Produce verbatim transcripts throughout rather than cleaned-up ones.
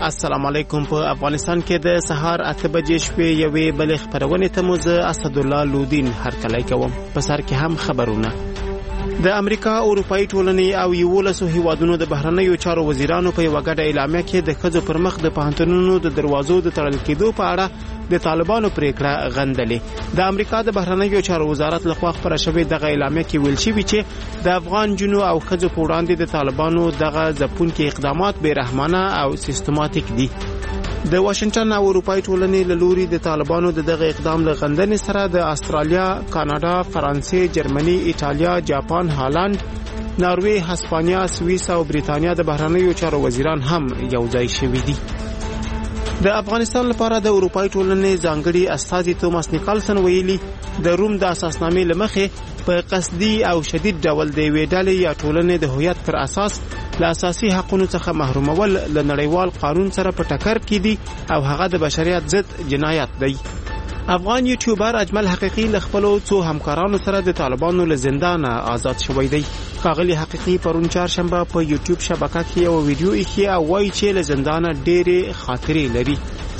السلام علیکم. په افغانستان کې د سهار اته بجې شپې یوې بلې خبرونه ته مو زه اسد الله لودین هرکلی کوم. په سر کې هم خبرونه. د امریکا اروپאי ټولنې او یولسو هیوادونو د بهرنیو چارو وزیرانو په یوه ګډه اعلامیه کې د ښځو پر مخ د پوهنتونونو د دروازو د تړل کېدو په اړه د طالبانو پریکړه غندلې. د امریکا د بهرنیو چارو وزارت لخوا خپره شوې دغه اعلامیه کې ویل شوي چې د افغان جنو او ښځو په وړاندې د طالبانو دغه ځپونکي اقدامات بې رحمانه او سیستماتیک دي. د واشنگټن او اروپאי ټولنې له لوري د طالبانو د دغه اقدام له غندنې سره د استرالیا، کاناډا، فرانسې، جرمني، ایټالیا، جاپان، هالند، ناروې، هسپانیا، سویس او بریتانیا د بهرنیو چارو وزیران هم یو ځای شوي دي. د افغانستان لپاره د اروپאי ټولنې ځانګړي استازي توماس نیکلسن ویلي د روم د اساسنامې له مخې په قصدي او شدید ډول د یوې ډلې یا ټولنې د هویت پر اساس له اساسي حقوقو څخه محرومول له نړیوال قانون سره په ټکر کې دي او هغه د بشریت ضد جنایت دی. افغان یوټیوبر اجمل حقیقي له خپلو څو همکارانو سره د طالبانو له زندانه آزاد شوی دی. ښاغلي حقیقي پرون چهارشنبه په یوټیوب شبکه کې یو ویډیو ایښی او وایي چې له زندانه ډېرې خاطرې لري.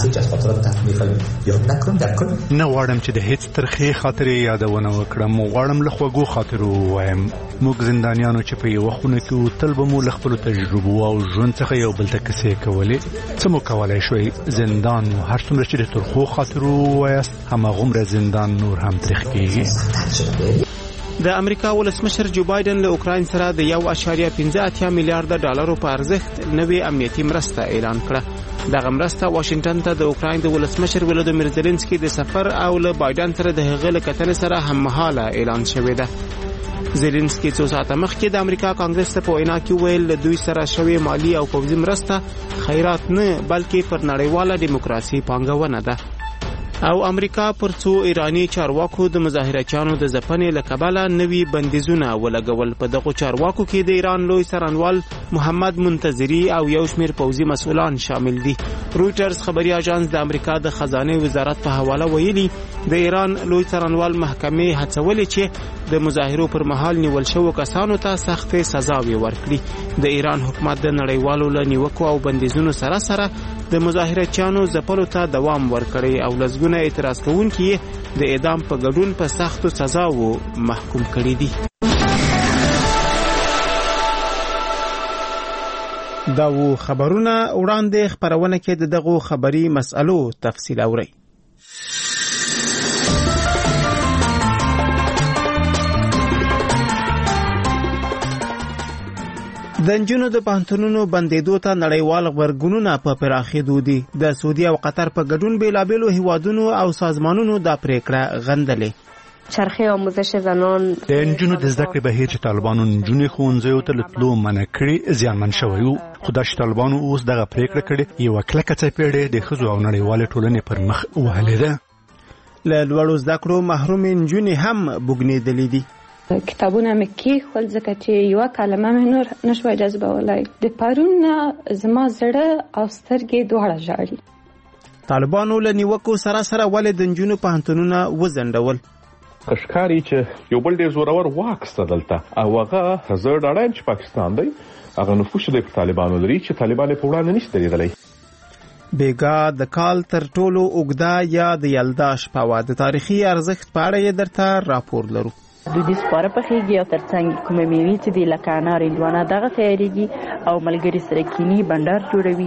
نه غواړم چې د هیڅ ترخې خاطرې یادونه وکړم، غواړم له خوږو خاطرو ووایم. موږ زندانیانو چې په یوه خونه کې وو تل به مو له خپلو تجربو او ژوند څخه یو بل ته کیسې کولې. څه مو کولی شوی؟ زندان هر څومره چې د ترخو خاطرو ووایاست هماغومره زندان نور هم تریخ کېږي. د امریکا ولسمشر جو بایدن له اوکراین سره د یو اعشاریه پنځه اتیا میلیارډ ډالرو په ارزښت نوې امنیتي مرسته اعلان کړه. دغه مرسته واشنگټن ته د اوکراین د ولسمشر ولودیمیر زيلنسکي د سفر او له بایدن سره د هغه له کتنې سره هممهاله اعلان شوې ده. زيلنسکي څو ساعته مخکې د امریکا کانګرس ته په وینا کې ویل د دوی سره شوې مالی او پوځي مرسته خیرات نه بلکې پر نړیواله دیموکراسي پانګونه ده. او امریکا پر څو ایرانی چارواکو د مظاهرچیانو د ځپنې له کبله نوي بندیزونه ولګول. په دغو چارواکو کې د ایران لوی څارنوال محمد منتظری او یو شمېر پوځي مسؤلان شامل دي. رویټرز خبري اژانس د امریکا د خزانه وزارت په حواله ویلي د ایران لوی څارنوال محکمې هڅولې چې د مظاهرو پر مهال نیول شوو کسانو ته سختې سزاوي ورکړي. د ایران حکومت د نړیوالو له نیوکو او بندیزونو سره سره د مظاهرچیانو ځپلو ته دوام ورکړي او لزګونه اعتراض کوونکي د اعدام په ګډون په سختو سزاوو محکوم کړي دي. دا و خبرونه وړاندې خبرونه کې د دغو خبري مسألو تفصیل اوري. د نجونو د پوهنتونونو بندیدو ته نړیوال غبرګونونه په پراخېدو دي. د سعودي او قطر په ګډون بیلابیلو هیوادونو او سازمانونو دا پریکړه غندلې. چرخه آموزش زنان د نجونو د زده کړې بهیر چې طالبانو نجونې ښوونځیو ته له تلو منع کړي زیانمن شوی و. خو دا چې طالبانو اوس دغه پریکړه کړې یوه کلکه څپېړې د ښځو او نړیوالې ټولنې پر مخ وهلې ده. له لوړو زده کړو محرومې نجونې هم بوږنېدلې دي. کتابونه مې کېښول ځکه چې یوه کلمه مې نور نشوای جذبولی. د پرون نه زما زړه او سترګې دواړه ژاړي. طالبانو له نیوکو سره سره ولې د نجونو پوهنتونونه وځنډول؟ ښکاري چې یو بل ډېر زورور واک سته دلته او هغه زه ډاډه یم چې پاکستان دی هغه نفوذ دی په طالبانو لري چې طالبان یې په وړاندې نشي درېدلی. بیګا د کال تر ټولو اوږده یا د یلدا شپه وه. د تاریخي ارزښت په اړه یې درته راپور لرو. دودیز خواړه پخېږي او ترڅنګ کومې میوې چې دي لکه انار، هندوانه دغه تیارېږي او ملګري سره کینی بنډار جوړوي.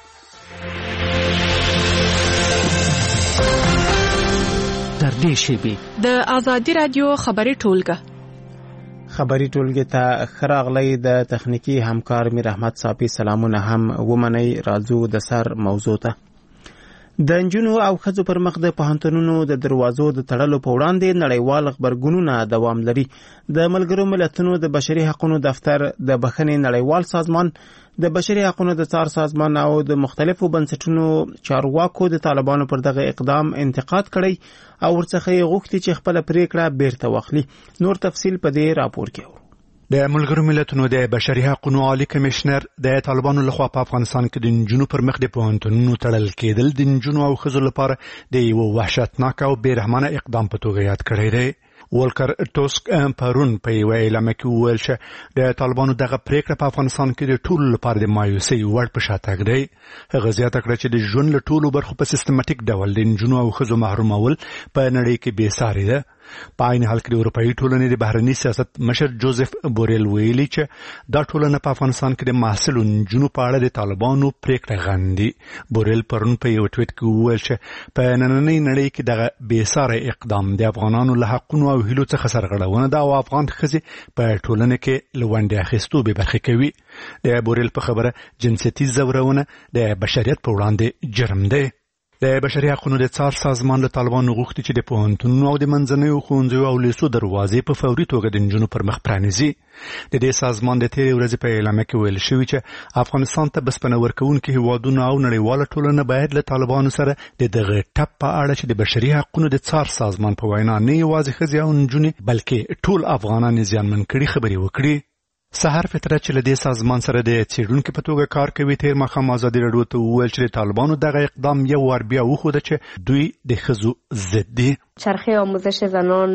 تر دې شیبې د آزادي رادیو خبري ټولګه خبري ټولګه ته خراغلی د تخنیکی همکار میر احمد صافي سلامونه هم ومني. راځو د سر موضوع ته. د نجونو او ښځو پر مخ د پوهنتونونو د دروازو د تړلو په وړاندې نړیوال غبرګونونه دوام لري. د ملګرو ملتونو د بشري حقوقو دفتر، د بخښنې نړیوال سازمان، د بشري حقوقو د څار سازمان او د مختلفو بنسټونو چارواکو د طالبانو پر دغه اقدام انتقاد کړی او ورڅخه یې غوښتي چې خپله پریکړه بیرته واخلي. نور تفصیل په دې راپور کې اورو. د ملګرو ملتونو د بشري حقوقو عالی کمشنر د طالبانو لخوا په افغانستان کې د نجونو پر مخ د پوهنتونونو تړل کېدل د نجونو او ښځو لپاره د یو وحشتناک او بې رحمانه اقدام په توګه یاد کړی دی. ولکر ټوسک پرون په یو اعلامیه کې وویل چې د طالبانو دغه پریکړه په افغانستان کې د ټولو لپاره د مایوسۍ وړ په شاتګ دی. هغه زیاته کړه چې د ژوند له ټولو برخو په سیستماتیک ډول د نجونو او ښځو محرومول په نړۍ کې بې ساري ده. په عین حال کې د اروپایي ټولنې د بهرني سیاست مشر جوزف بوریل ویلي چې دا ټولنه په افغانستان کې د محصلو نجونو په اړه د طالبانو پریکړه غندي. بوریل پرون په یو ټویټ کې وویل چې په نننۍ نړۍ کې دغه بې ساري اقدام د افغانانو له حقونو او هیلو څخه سرغړونه ده او افغان ښځې په ټولنه کې له ونډې اخیستو بې برخې کوي. د بوریل په خبره جنسیتي ځورونه د بشریت په وړاندې جرم دی. د بشري حقوقو د څار سازمان له طالبانو غوښتي چې د پوهنتونونو او د منځنیو ښوونځیو او لیسو دروازې په فوري توګه د نجونو پر مخ پرانیزي. د دې سازمان د تېرې ورځې په اعلامیه کې ویل شوي چې افغانستان ته بسپنه ورکوونکي هیوادونه او نړیواله ټولنه باید له طالبانو سره د دغه ټپ په اړه چې د بشري حقوقو د څار سازمان په وینا نه یوازې ښځې او نجونې بلکې ټول افغانان زیانمن کړي خبرې وکړي. سحر فطرت چې له دې سازمان سره د څېړونکي په توګه کار کوي تېر ماښام ازادي راډیو ته وویل چې د طالبانو دغه اقدام یو وار بیا وښوده چې دوی د ښځو ضد دي. چرخه آموزش زنان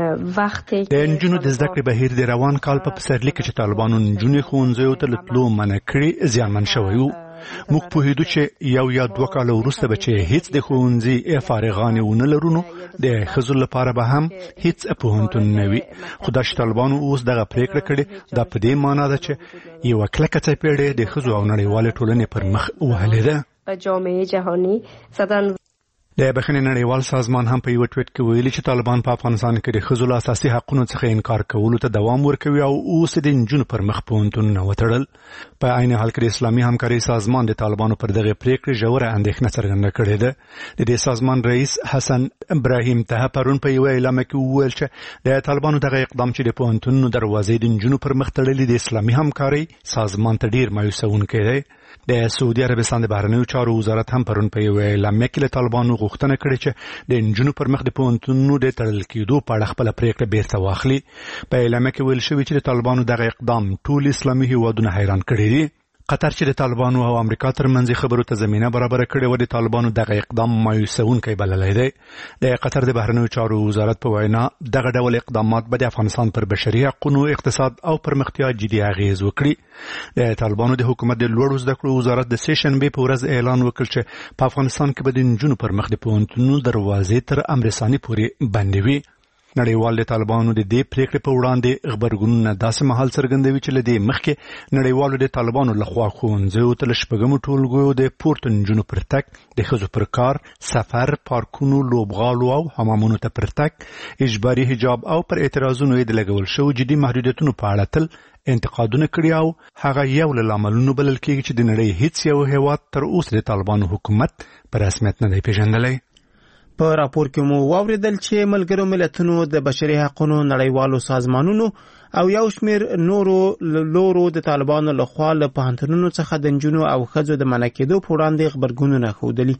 وقتی د نجونو د زده کړې بهیر د روان کال په پسرلي کې چې طالبانو نجونې ښوونځیو ته له تلو منع کړي زیانمن شوی و. موږ پوهېدو چې یو یا دوه کاله وروسته به چې هیڅ د ښوونځي فارغانې ونه لرو نو د ښځو لپاره به هم هیڅ پوهنتون نه وي. خو دا چې طالبانو اوس دغه پریکړه کړې دا په دې معنا ده چې یوه کلکه څپېړې د ښځو او نړیوالې ټولنې پر مخ وهلې ده. جامعه جهانی زدن د بخښنې نړیوال سازمان هم په یو ټویټ کې ویلي چې طالبان په افغانستان کې د ښځو له اساسي حقوقو څخه انکار کولو ته دوام ورکوي او اوس د نجونو پر مخ پوهنتونونه وتړل. په عین حال کې د اسلامي همکارۍ سازمان د طالبانو پر دغه پریکړې ژوره اندېښنه څرګنده کړې ده. د دې سازمان رئیس حسن ابراهیم ته پرون په یو اعلامیه کې وویل چې د طالبانو دغه اقدام چې د پوهنتونونو دروازې د نجونو پر مخ تړلې د اسلامي همکارۍ سازمان ته ډیر مایوسونکی دی. د سعودي عربستان د بهرنیو چارو وزارت هم پرون په یو اعلامیه کې له طالبانو غوښتنه کړې چې د نجونو پر مخ د پوهنتونونو د تړل کېدو په اړه خپله پریکړه بیرته واخلي. په اعلامیه کې ویل شوي چې د طالبانو دغه اقدام ټول اسلامي هیوادونه حیران کړي دي. قطر چې د طالبانو او امریکا ترمنځ خبرو ته زمینه برابره کړې و د طالبانو دغه اقدام مایوسونکی بللی دی. د قطر د بهرنیو چارو وزارت په وینا دغه ډول اقدامات به د افغانستان پر بشري حقوقو اقتصاد او پرمختیا جدي اغیز وکړي. د طالبانو د حکومت د لوړو زده کړو وزارت د سه شنبې په ورځ اعلان وکړ چې په افغانستان کې به د نجونو پر مخ د پوهنتونونو دروازې تر امر ثاني پورې بندې وي. نړیوال د طالبانو د دې پریکړې په وړاندې خبرګونونه داسې مهال څرګندوي چې له دې مخکې نړیوالو د طالبانو لخوا ښوونځیو ته له شپږمو ټولګیو د پورته نجونو پر تګ د ښځو پر کار سفر پارکونو لوبغالو او حمامونو ته پر تګ اجباري حجاب او پر اعتراضونو یې د لګول شوو جدي محدودیتونو په اړه تل انتقادونه کړي او هغه یو له لاملونو بلل کېږي چې د نړۍ هیڅ یو هیواد تر اوسه د طالبانو حکومت په رسمیت نه دی پیژندلی. په راپور کې مو واوریدل چې ملګرو ملتونو د بشري حقوقو نړیوالو سازمانونو او یو شمېر نورو لورو د طالبانو لخوا له پوهنتونونو څخه د نجونو او ښځو د منع کېدو په وړاندې غبرګونونه ښودلي.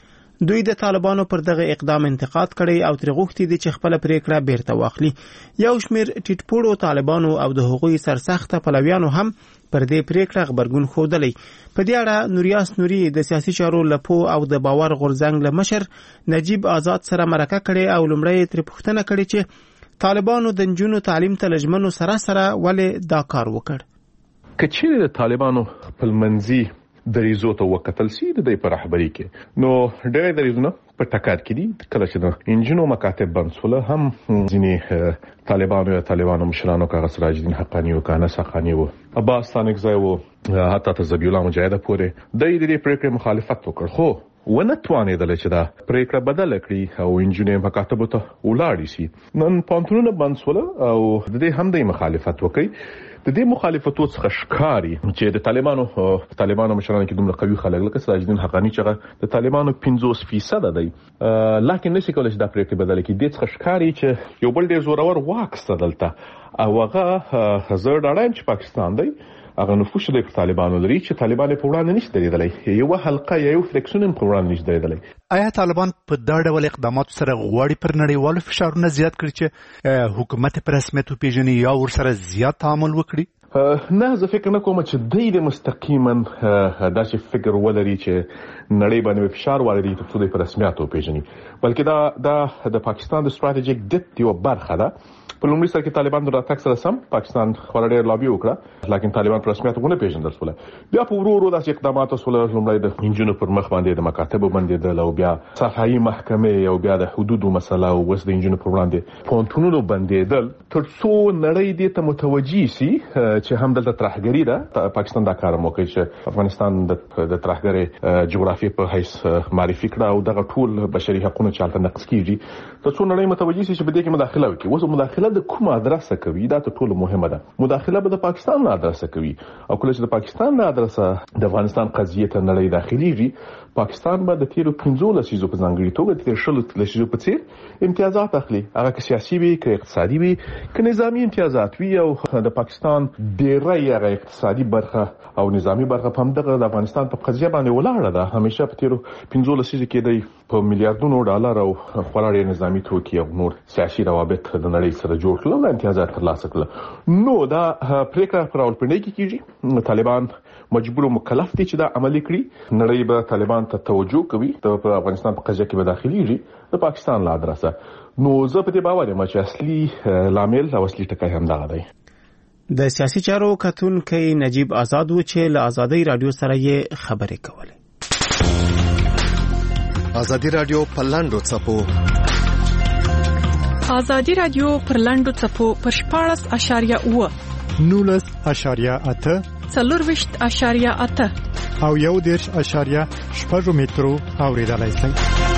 دوی د طالبانو پر دغه اقدام انتقاد کړی او ترې غوښتي دي چې خپله پریکړه بیرته واخلي. یو شمېر ټیټپوړو طالبانو او د هغوی سرسخته پلویانو هم پر دې پریکړه غبرګون ښودلی. په دې اړه نوریاس نوري د سیاسي چارو له پوه او د باور غورځنګ له مشر نجیب آزاد سره مرکه کړې او لومړی ترې پوښتنه کړې چې طالبانو د نجونو تعلیم ته له ژمنو سره سره ولې دا کار وکړ. که چیرې د طالبانو خپلمنځي دریزو ته وکتل سي د دې په رهبري کې نو ډېر دریزونه په ټکر کې دي. کله چې د انجینو مکاتب بند سول هم ځینې طالبانو یا طالبانو مشرانو کاغه سراج الدین حقانی او کانه سقانی او عباس ثانکزی او حتی تزبی الله مجاهد پورې د دې پریکړې مخالفت وکړ خو ونه توانېدل چې دا پریکړه بدل کړي او انجینر مکاتب ته ولاړ شي. نن پانتونونه بند سول او د دې هم د مخالفت وکړي. د دې مخالفتو څخه ښکاري چې د طالبانو طالبانو مشرانو کې دومره قوي خلک لکه سراج الدین حقانی چې د طالبانو پنځوس فیصد دی لکه نشي کولای چې دا پریکړه بدل کړي. د څخه ښکاري چې یو بل ډیر زورور واک ستدلته او هغه زړه ډاډم چې پاکستان دی هغه نفوذ د طالبانو لري چې طالبان په وړاندې نشي درېدلی. یو حلقه یو فلیکسون په وړاندې نشي درېدلی. آیا طالبان په دا ډول اقداماتو سره غواړي پر نړیوالو فشارونه زیات کړي چې حکومت په رسمیت وپیژني یا ورسره زیات تعامل وکړي؟ نه زه فکر نه کوم چې دوی د مستقیما داسې فکر ولري چې نړۍ باندې فشار واردوي تر څو د رسمیت وپیژني، بلکې دا د د پاکستان د ستراتیژیک ډیپت یو برخه ده. په لومړي سر کې طالبان د راتګ سره سم پاکستان خورا ډېر لابي وکړه، لیکن طالبان په رسمیت ونه پیژندل شول. بیا په ورو ورو داسې اقدامات وشول، لومړی د انجونو پر مخ باندې د مکاتبو بندېدل او بیا صحایي محکمې او بیا د حدودو مسله او اوس د انجونو پر وړاندې پونتونونو بندېدل، تر څو نړۍ دې ته متوجي سي چې هم دلته ترهګري ده. پاکستان دا کار موکړي چې افغانستان د د ترهګرۍ جغرافیې په حیث معرفي کړه او دغه ټول بشري حقوقو چې هلته نقض کیږي، تر څو نړۍ متوجي سي چې په دې کې مداخله وکړي. اوس مداخله د کومه ادرسه کوي دا ته ټول مهمه ده. مداخله به د پاکستان نه ادرسه کوي او کله چې د پاکستان نه ادرسه د افغانستان قضیه ته نړۍ داخليږي، پاکستان به د تیرو پنځو لسیزو په ځانګړي توګه د تیر شلو لسیزو په څیر امتیازات اخلي، هغه که سیاسي وي که اقتصادي وي که نظامی امتیازات وي. او د پاکستان ډیری هغه اقتصادي برخه او نظامی برخه په همدغه د افغانستان په قضیه باندې ولاړه ده. همیشه په تیرو پنځو لسیزو کې د په میلیارډونو ډالر او خورا ډیر نظامی توکي او نور سیاسي روابط د نړۍ سره جوړ کړل او امتیازات ترلاسه کړل. نو دا پریکړه پر راولپنډۍ کې کیږي، طالبان مجبور او مکلف دي چې دا عملي کړي. نړۍ به طالبان ته توجه کوي، د افغانستان په قضیه کې به داخليږي د پاکستان له ادرسه. نو زه په دې باور یم چې اصلي لامل او اصلي ټکی هم دغه دی. د سیاسي چارو کتونکي نجیب آزاد و چې له آزادۍ رادیو سره یې خبرې کولې. آزادي رادیو په لاندو څپو آزادي رادیو پر لاندو څپو پر شپاړس اشاریه اوه نولس اشاریه اته څلورویشت اشاریه اته او یو دېرش اشاریه شپږ مترو اوریدلای شئ.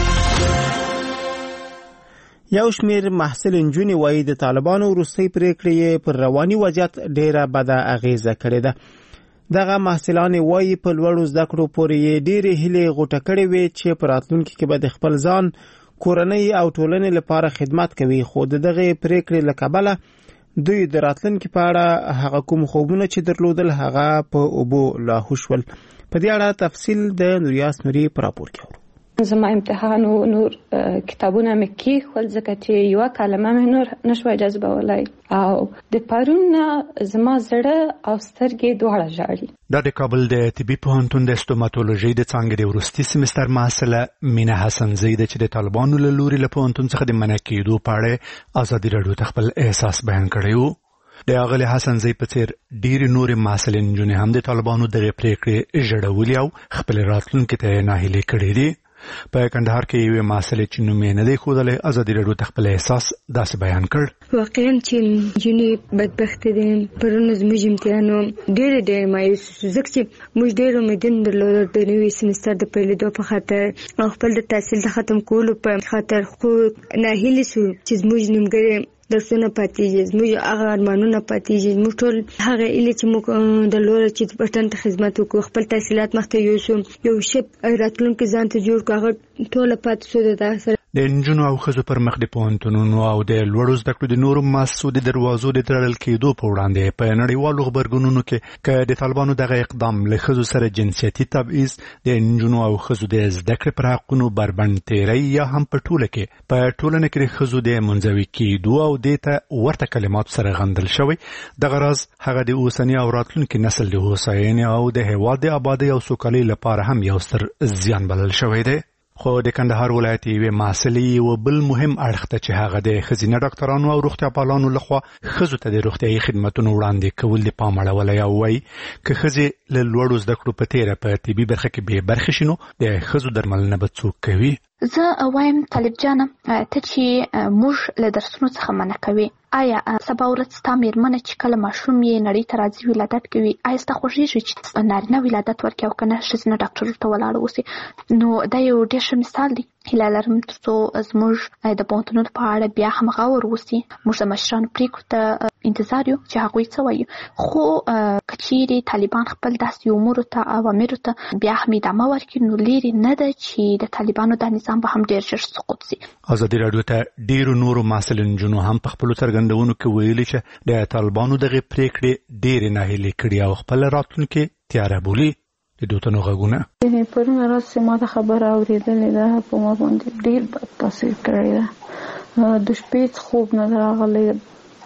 یو شمیر محصل انجونی وایي د طالبانو وروستۍ پریکړې پر رواني وضعیت ډیره بده اغیزه کړې ده. دغه محصلان وایي په لوړو زده کړو پورې ډېرې هیلې غوټه کړې وې چې په راتلونکي کې به د خپل ځان، کورنۍ او ټولنې لپاره خدمت کوي، خو د دغه پریکړې له کبله دوی د راتلونکي په اړه هغه کوم خوبونه چې درلودل هغه په اوبو لاهو شول. په دې اړه تفصیل د نوریاس نوري په راپور کې اورو. زما امتحان او نور کتابونه مې کېښول ځکه چې یوه کلمه مې نور نشوای جذبولی او د پرون زما زړه او سترګې دواړه ژاړي. دا د کابل د طبي پوهنتون د استوماتولوژي د څانګې د وروستي سمستر محصله مینه حسنزۍ ده چې د طالبانو له لوري له پوهنتون څخه د منع کېدو په اړه ازادي راډیو ته خپل احساس بیان کړی و. د اغلی حسنزۍ په څیر ډېرې نورې محصلین نجونې هم د طالبانو دغې پریکړې ژړولي او خپل راتلونکي ته ناهیلې کړې دي. په کندهار کې یوې محصلې چې نوم یې نه دی ښودلی ازادي راډیو ته خپل احساس داسې بیان کړ. واقعا چې نجونې بدبختې دي. پرون زموږ امتحان و ډېرې ډېرې مایوس ځکه چې موږ ډېر امیدونه درلودل د نوي سمستر د پیلېدو په خاطر او خپل د تحصیل د ختم کولو په خاطر، خو ناهیلې شو چې زموږ نیمګړی درسونه پاتېږي، زموږ هغه ارمانونه پاتېږي، زموږ ټول هغه هیلې چې موږ درلوده چې وطن ته خدمت وکړو، خپل تحصیلات مخته یوسو، یو ښه راتلونکی ځان ته جوړ کړو، هغه ټوله پاتې شوه. د دغه سره د نجونو او ښځو پر مخ د پوهنتونونو او د لوړو زده کړو د نورو مؤسسو د دروازو د تړل کېدو په وړاندې په نړیوالو غبرګونونو کې که د طالبانو دغه اقدام له ښځو سره جنسیتي تبعیض، د نجونو او ښځو د زده کړې پر حقونو بربند تیری یا هم په ټوله کې په ټولنه کې د ښځو د منزوي کېدو او دې ته ورته کلماتو سره غندل شوی، دغه راز هغه د اوسني او راتلونکي نسل د هوساینې او د هېواد د آبادۍ او سوکالۍ لپاره هم یو ستر زیان بلل شوی دی. خو د کندهار ولایت یوې محصلې یو بل مهم اړخ ته چې هغه د ښځینه ډاکټرانو او روغتیا پالانو لخوا ښځو ته د روغتیایي خدمتونو وړاندې کول د پام اړولی او وایي که ښځې له لوړو زده کړو په تیره په طبي برخه کې بې برخې شي نو د ښځو درملنه به څوک کوي. زه وایم طالب جانه ته چې موږ له درسونو څخه منع کوي، آیا سبا ورځ ستا مېرمنه چې کله ماشوم یې نړۍ ته راځي ولادت کوي، آیا ستا خوښېږي چې نارینه ولادت ورکړي او که نه ښځینه ډاکټرو ته ولاړه اوسي؟ نو دا یو ډېر ښه مثال دی. هیله لرم تر څو زموږ د پوهنتونونو په اړه بیا هم غور وسي، موږ د مشرانو پرېکړو ته انتظار یو چې هغوی څه وایي. خو که چیرې طالبان خپل داسې امورو ته اوامرو ته بیا هم ادامه ورکړي نو لرې نه ده چې د طالبانو دا نظام به هم ډېر ژر سقوط سي. ازادي راډیو ته ډېرو نورو محصل نجونو هم په خپلو څرګندونو کې ویلي چې د طالبانو دغې پرېکړې ډېرې ناهیلې کړي او خپل راتلونکي تیاره بولي. د دوتنو غږونه پرون راز چې ما د خبره اورېدلې ده په ما باندې ډېر بد تاثیر کړی ده. د شپې خوب نه راغلی،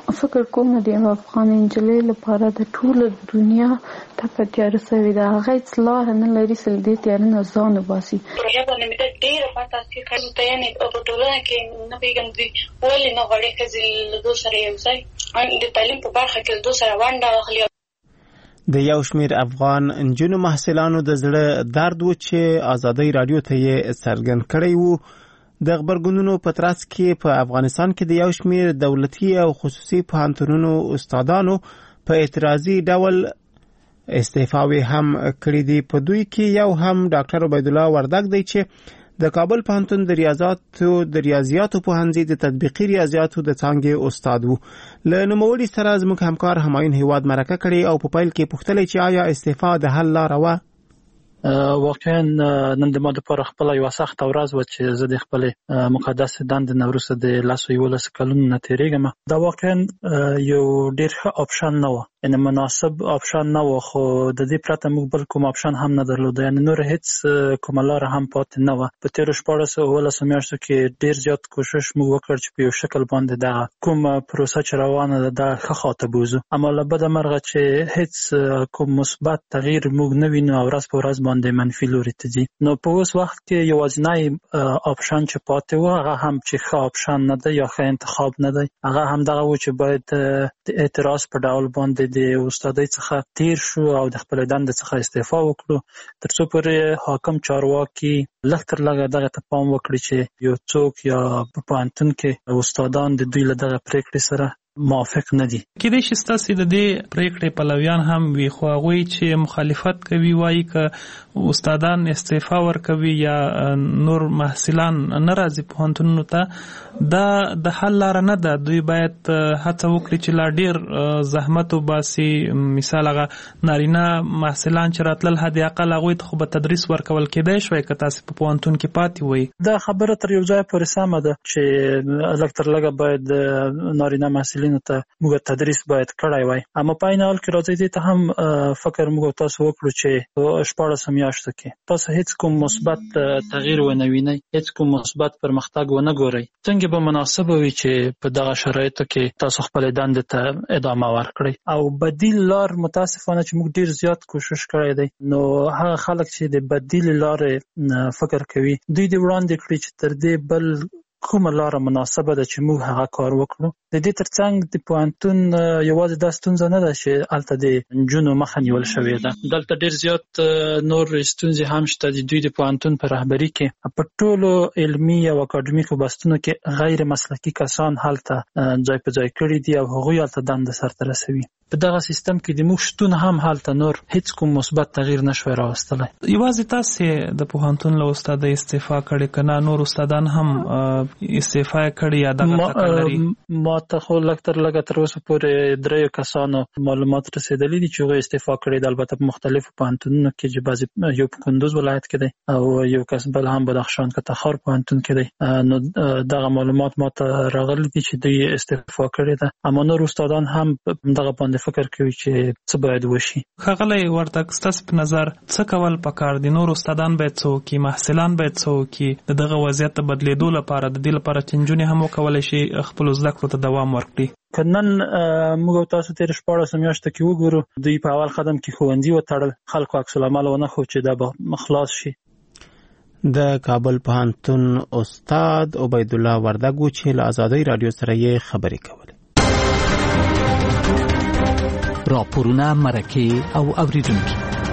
فکر کوم د افغان انجلۍ لپاره د ټول دنیا ته په تیار سوي دا هغه لار نه لري چې دې تیار نه ځان وباسي. پروژه باندې مې ډېر پاتې چې کله ته یې په ټولنه کې نه پیګم دي ولې نه غړي چې له دوه سره یو ځای د تعلیم په برخه کې دوه سره ونده اخلي. د یو شمیر افغان انجونو محصلانو د زړه درد و چې آزادۍ رادیو ته یې څرګند کړی وو. د خبرګونونو په ترڅ کې په افغانستان کې د یو شمیر دولتي او خصوصي پوهنتونونو استادانو په اعتراضي ډول استعفاوې هم کړې دي. په دوی کې یو هم ډاکټر عبیدالله وردګ دی چې د کابل پوهنتون د ریاضیاتو د ریاضیاتو پوهنځي د تطبیقي ریاضیاتو د څانګې استاد وو. له نوموړي سره زموږ همکار همایون هیواد مرکه کړې او په پیل کې پوښتلې چې آیا استعفا د حل لاره وه؟ واقعا نن د ما لپاره خپله یوه سخته ورځ وه چې زه د خپلې مقدسې دندې نه وروسته د لسو یولسو کلونو نه تېرېږم. دا واقعا یو ډېر ښه آپشن نه وه، یعنې مناسب آپشن نه وه، خو د دې پرته موږ بل کوم آپشن هم نه درلوده، یعنې نوره هېڅ کومه لاره هم پاتې نه وه. په تېرو شپاړسو اوولسو میاشتو کې ډېر زیات کوشش موږ وکړ چې په یو شکل باندې دغه کومه پروسه چې روانه ده دغه ښه خواته بوځو، اما له بده مرغه چې هېڅ کوم مثبت تغییر موږ نه وینو او ورځ په ورځ باندې منفي لوري ته ځي. نو په اوس وخت کې یوازینی آپشن چې پاتې و هغه هم چې ښه آپشن نه دی یا ښه انتخاب نه دی، هغه هم دغه و چې باید د اعتراض په ډول باندې د استادۍ څخه تیر شو او د خپلې دندې څخه استعفا وکړو، تر څو پورې حاکم چارواکي لږ تر لږه دغه ته پام وکړي چې یو څوک یا په پوهنتون کې استادان د دوی له دغه پرېکړې سره موافق نه دي. کېدای شي ستاسې د دې پرېکړې پلویان هم وي، خو هغوی چې مخالفت کوي وایي که استادان استعفا ورکوي یا نور محصلان نه راځي پوهنتونونو ته دا د حل لاره نه ده. دوی باید هڅه وکړي چې لا ډېر زحمت وباسي. مثال هغه نارینه محصلان چې راتلل حد اقل هغوی ته خو به تدریس ورکول کېدای شوی که تاسې په پوهنتون کې پاتې وئ. دا خبره تر یو ځای پورې سمه ده چې لږ تر لږه باید نارینه محصلین ته موږ تدریس باید کړی وای، اما په عین حال کې راځي دې ته هم فکر موږ تاسو وکړو چې شپاړسو میاشتو کې تاسو هیڅ کوم مثبت تغییر ونه وینئ، هیڅ کوم مثبت پرمختګ ونه ګورئ. څنګه به مناسبه وي چې په دغه شرایطو کې تاسو خپلې دندې ته ادامه ورکړئ او بدیل لار متاسفانه چې موږ ډېر زیات کوشش کړی دی، نو هغه خلک چې د بدیل لارې فکر کوي دوی دې وړاندې کړي چې تر دې بل کومه لاره مناسبه ده چې موږ هغه کار وکړو. د دې ترڅنګ د پوهنتون یوازې دا ستونزه نه ده چې هلته د نجونو مخه نیول شوې ده، دلته ډېر زیات نور ستونزې هم شته. د دوی د پوهنتون په رهبري کې په ټولو علمي او اکاډمیکو بستونو کې غیر مسلکي کسان هلته ځای په ځای کړي دي او هغوی هلته دنده سرته رسوي. په دغه سیستم کې د موږ شتون هم هلته نور هیڅ کوم مثبت تغییر نشوی راوستلی. یوازې تاسې د پوهنتون له استادۍ استعفا کړې که نه نور استادان هم استعفا یې کړې یا دغه ټکر لري؟ ما ته خو لږ تر لږه تر اوسه پورې دریو کسانو معلومات رسېدلي دي چې هغوی استعفا کړې ده، البته په مختلفو پوهنتونونو کې چې بعضې یو په کندوز ولایت کې دی او یو کس بل هم بدخشان که تخار پوهنتون کې دی. نو دغه معلومات ما ته راغلي دي چې دوی استعفا کړې ده، اما نور استادان هم دغه باندې فکر کوي چې څه باید وشي. ښاغلی وردګ، ستاسې په نظر څه کول پکار دي؟ نور استادان باید څه وکړي؟ محصلان باید څه وکړي د دغه وضعیت د بدلېدو لپاره، د دې لپاره چې نجونې هم وکولی شي خپلو زده کړو ته دوام ورکړي؟ که نن موږ او تاسو تېرې شپاړسو میاشتو کې وګورو، دوی په اول قدم کې ښوونځي وتړل، خلکو عکس العمل ونه ښود چې دا به خلاص شي. د کابل پوهنتون استاد عبیدالله وردګ و چې له ازادۍ راډیو سره یې خبرې کولې. راپورونه، مرکې او اوریدونکي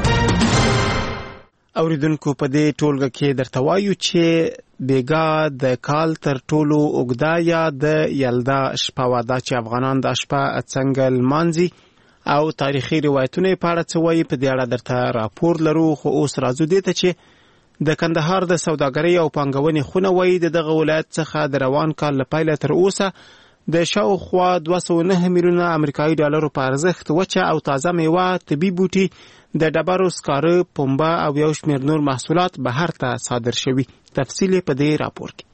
اوریدونکو په دې ټولګه کې درته وایو چې بیګا د کال تر ټولو اوږده یا د یلدا شپه وه، دا چې افغانان دا شپه څنګه لمانځي او تاریخي روایتونه یې په اړه څه وایي، په دې اړه درته راپور لرو. خو اوس راځو دې ته چې د کندهار د سوداګرۍ او پانګونې خونه وایي د دغه ولایت څخه د روان کال له پیله تر اوسه د شاوخوا دوه سوه نه میلیونه امریکایي ډالرو په ارزښت وچه او تازه میوه، طبي بوټي، د ډبرو سکاره، پنبه او یو شمېر نور محصولات بهر ته صادر شوي. تفصیل یې په دې راپور کې.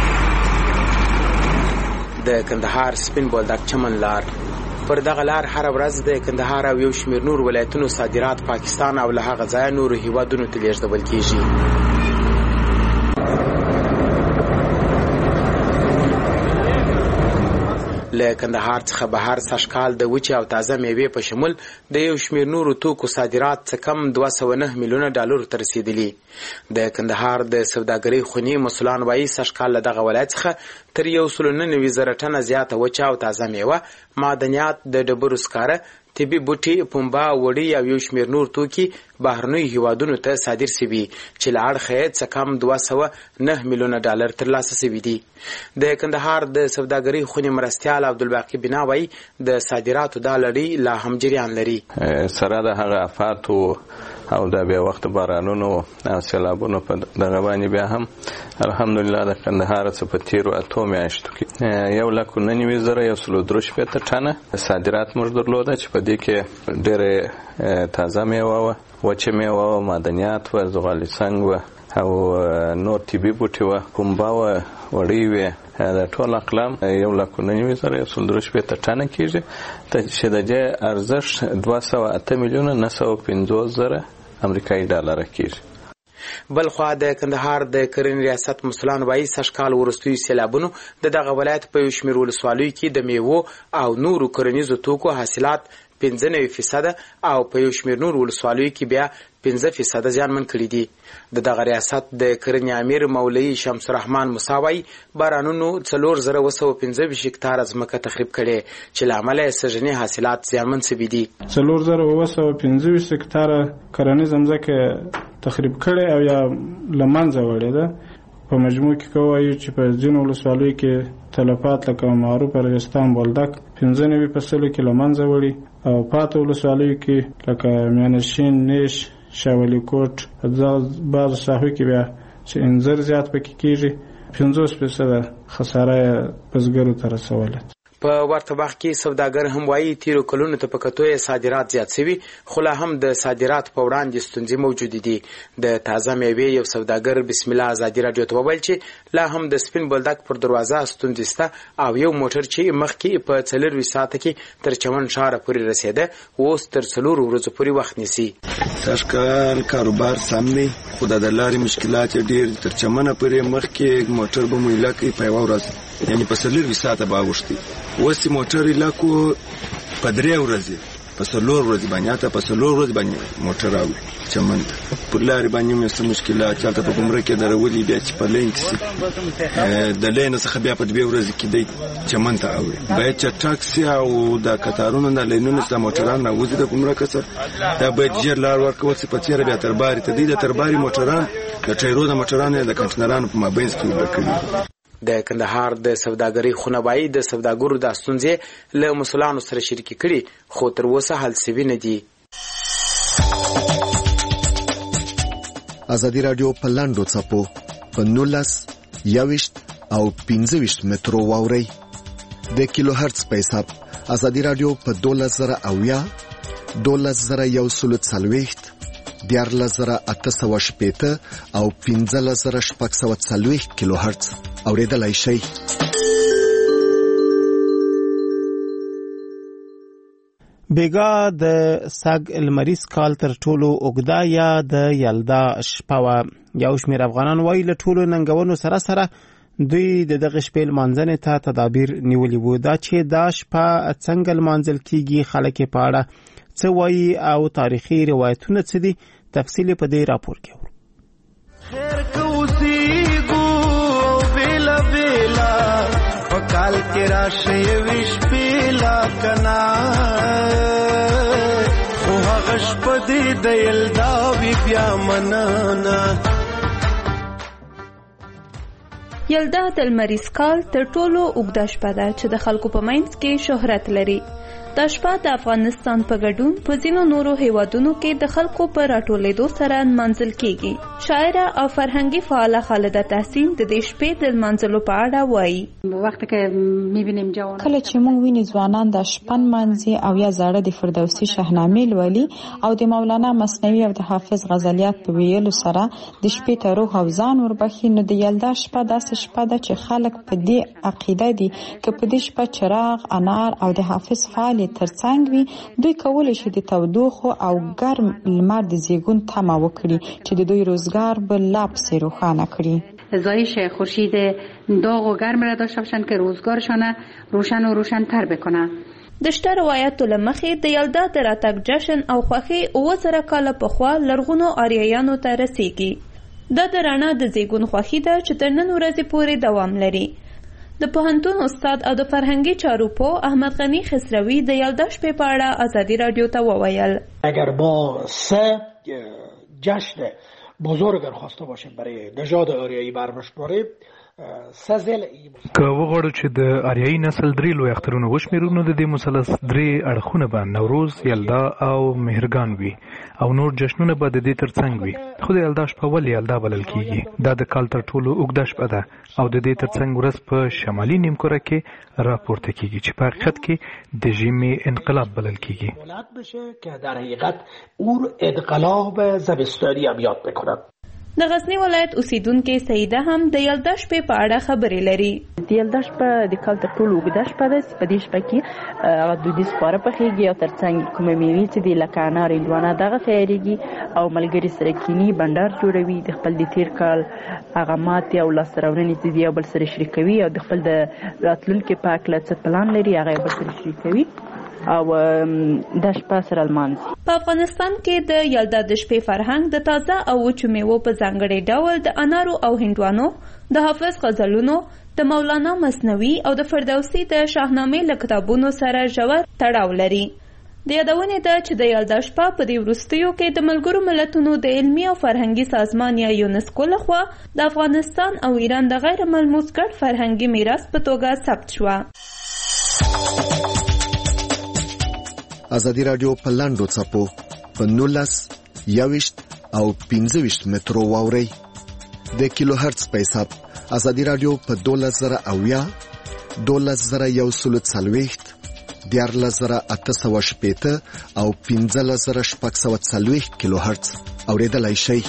د کندهار سپین بولدک چمن لار پر دغه لار هر ورځ د کندهار او یو شمېر نور ولایتونو صادرات پاکستان او له هغه ځایه نورو هیوادونو ته لیږدول کېږي. له کندهار څخه بهر سږکال د وچې او تازه میوې په شمول د یو شمېر نورو توکو صادرات څه کم دوه سوه نه میلیونه ډالرو ته رسیدلي. د کندهار د سوداګرۍ خونې مسؤلان وایي سږکال له دغه ولایت څخه تر یو سلو نه نوي زره ټنه زیاته وچه او تازه میوه، معدنیات، د ډبرو سکاره، طبي بوټي، پنبه، وړۍ او یو شمېر نور توکي بهرنیو هیوادونو ته صادر شوي چې له اړخه یې څه کم دوه سوه نه میلیونه ډالر ترلاسه شوي دي. د کندهار د سوداګرۍ خونې مرستیال عبدالباقي بنا وایي د صادراتو دا لړۍ لا هم جریان لري. سره د هغه افاتو او د بیا وخت بارانونو او سیلابونو په دغه باندې بیا هم الحمدلله د کندهار څخه په تیرو اتو میاشتو کې یو لک نه نوي زره یو سلو درې شپېته ټنه صادرات موږ درلوده چې په دې کې ډېرې تازه میوه وه، وچه میوه وه، معدنیات وه، زغالي سنګ وه او نور طبي بوټي وه، پنبه وه، وړۍ وې. د ټول اقلام یو لک نه نوي زره یو سلو درې شپېته ټنه کېږي چې د دې ارزښت دوه سوه اته میلیونه نه سوه پنځوس زره امریکایي ډالره کېږي. بلخوا د کندهار د کرنې ریاست مسؤلان وایي سږکال وروستیو سیلابونو د دغه ولایت په یو شمېر ولسوالیو کې د میوو او نورو کرنیزو توکو حاصلات پنځه نوي فیصده او په یو شمېر نور ولسوالیو کې بیا پنځه فیصده زیانمن کړي دي. د دغه ریاست د کرنې امیر مولوي شمس الرحمن موسی وایي بارانونو څلور زره اوه سوه پنځه ویشت هکتاره ځمکه تخریب کړې چې له امله یې سږني حاصلات زیانمن شوي دي. څلور زره اوه سوه پنځه ویشت هکتاره کرنیزه ځمکه تخریب کړې او یا له منځه وړې ده. په مجموع کې که ووایو چې په ځینو ولسوالیو کې تلفات لکه معروف ارغستان بولدک پنځه نوي په سلو کې له منځه وړي او پاته ولسوالیو کې لکه میانشین، نیش، شاولی کوټ بعضو ساحو کې بیا چې انځر زیات پکې کېږي پنځوس فیصده خساره یې بزګرو ته رسوله. په ورته وخت کې سوداګر هم وایي تیرو کلونو ته په کتو یې صادرات زیات شوي خو لا هم د صادراتو په وړاندې ستونزې موجودې دي. د تازه میوې یو سوداګر بسم الله ازادي راډیو ته وویل چې لا هم د سپین بولدک پر دروازه ستونزې شته او یو موټر چې مخکې په څلرویشت ساعته کې تر چمن ښاره پورې رسېده اوس تر څلورو ورځو پورې وخت نیسي. سږکال کاروبار سم دی خو د لارې مشکلات ډېر تر چمنه پورې مخکې موټر به مو ایله کوي په یوه ورځ یعنې په څلرویشت ساعته به اوښتي. اوس چې موټر ایله کو په درې ورځې په څلور ورځې باندې حتی په څلور ورځې باندې موټر راوړي چمن ته. پر لارې باندې هم څه مشکلات چې هلته په ګمرک کې درولي بیا چې په لین کې سي د لینه څخه بیا په دوې ورځې کې دی چمن ته اوړي. باید چټک سي او د کتارونو نه لینونو څخه موټران راوځي د ګمرک څخه دا باید ژر لار ورکول سي. په تېره بیا ترباري ته دی د ترباري موټران د ټایرو د موټرانو د کنټینرانو په مابینځ کې اوبه کړي. د کندهار د سوداګرۍ خونه وایي د سوداګرو د ستونزې له مسؤلانو سره شریکې کړي خو تر اوسه حل شوي نه دي. ازادي راډیو په لاندو څپو په نولس یویشت او پنځه ویشت مترو واورئ. د کیلو هرتز په حساب ازادي راډیو په دولس زره اویا، دولس زره یو سلو څلوېښت، دیارلس زره اته سوه شپېته او پنځلس زره شپږ سوه څلوېښت کیلو هرتز اورېدلای شئ. بیګا د سګ لمریز کال تر ټولو اوږده یا د یلدا شپه وه. یو شمېر افغانان وایي له ټولو ننګونو سره سره دوی د دغه شپې لمانځنې ته تدابیر نیولي وو. دا چې دا شپه څنګه لمانځل کیږي، خلک یې په اړه څه وایي او تاریخي روایتونه څه دي، تفصیل په دې راپور کې ورو. خیر کوسیګو بیلا بیلا وکال کې راشه ویش بیلا کنا خو هغه شپه دې د یلدا وی بیا منانا. یلدا د لمریز کال تر ټولو اوږده شپه ده چې د خلکو په منځ کې شهرت لري. دا شپه د افغانستان په ګډون په ځینو نورو هیوادونو کې د خلکو په راټولېدو سره نمانځل کیږي. شاعره او فرهنګي فعاله خالده تحسین د دې شپې د نمانځلو په اړه وایي. کله چې موږ ویني ځوانان د شپه نمانځي او یا زاړه د فردوسي شاهنامې لولي او د مولانا مثنوي او د حافظ غزلیات په ویلو سره د شپې ته روح او ځان وربخي، نو د یلدا شپه داسې شپه ده چې خلک په دې عقیده دي که په دې شپه چراغ، انار او د حافظ فعال ترڅنګ وي، دوی کولی شي د تودوخو او ګرم لمر د زیږون تمه وکړي چې د دوی روزګار به لا پسې روښانه کړي. زایش خورشید داغ و گرم را داشته باشند که روزگارشان روشن و روشن‌تر بکنه. د شته روایتو له مخې د یلدا د راتګ جشن او خوښي اوه زره کاله پخوا لرغونو آریایانو ته رسیږي. دا د رڼا د زیږون خوښي ده چې تر نن ورځې پورې دوام لري. د پوهنتون استاد او د فرهنګي چارو پوه احمد غنی خسروي د یلدا شپې په اړه ازادي رادیو ته وویل: اگر ما سه جشن بزرگ خواسته باشیم برای نژاد آریایی برمشماریم که وغواړو چې د آریایي نسل درې لوی اخترونه وشمېرو نو د دې مثلث درې اړخونه به نوروز، یلدا او مهرګان وي او نور جشنونه به د دې ترڅنګ وي. خو د یلدا شپه ولې یلدا بلل کیږي؟ دا د کال تر ټولو اوږده شپه ده او د دې ترڅنګ ورځ په شمالي نیمکره کې راپورته کیږي چې په حقیقت کې د ژمي انقلاب بلل کیږي. که در حقیقت اون انقلاب زمستانی هم یاد بکنم. د غزنی ولایت اوسیدونکو سیده هم د یلدا شپې په اړه خبرې لري. د یلدا شپه د کال تر ټولو اوږده شپه ده. په دې شپه کې هغه دودیز خواړه پخېږي او ترڅنګ کومې میوې چې دي لکه انار، هندوانه دغه تیارېږي او ملګري سره کینی بنډار جوړوي. د خپل د تیر کال هغه ماتې او لاسته راوړنې چې دي یو بل سره شریکوي او د خپل د راتلونکي په هکله څه پلان لري هغه یو بل سره شریکوي او د شپه سره لمانځي. په افغانستان کې د یلدا د شپې فرهنګ د تازه او وچو میوو په ځانګړي ډول د انارو او هندوانو، د حافظ غزلونو، د مولانا مثنوي او د فردوسي د شاهنامې له کتابونو سره ژور تړاو لري. د یادونې ده چې د یلدا شپه په دې وروستیو کې د ملګرو ملتونو د علمي او فرهنګي سازمان یا یونسکو لخوا د افغانستان او ایران د غیر ملموس ګډ فرهنګي میراث په توګه ثبت شوه. ازادي رادیو په لاندو څپو په نولس یوشت او پنځه ویشت مترو واوري د کیلو هرتز په حساب ازادي رادیو په دولس زره اویا دولس زره یو سلو څلوېښت دیارلس زره اته سوه شپېته او پنځلس زره شپږ سوه څلوېښت کیلو هرتز اوریدلای شئ.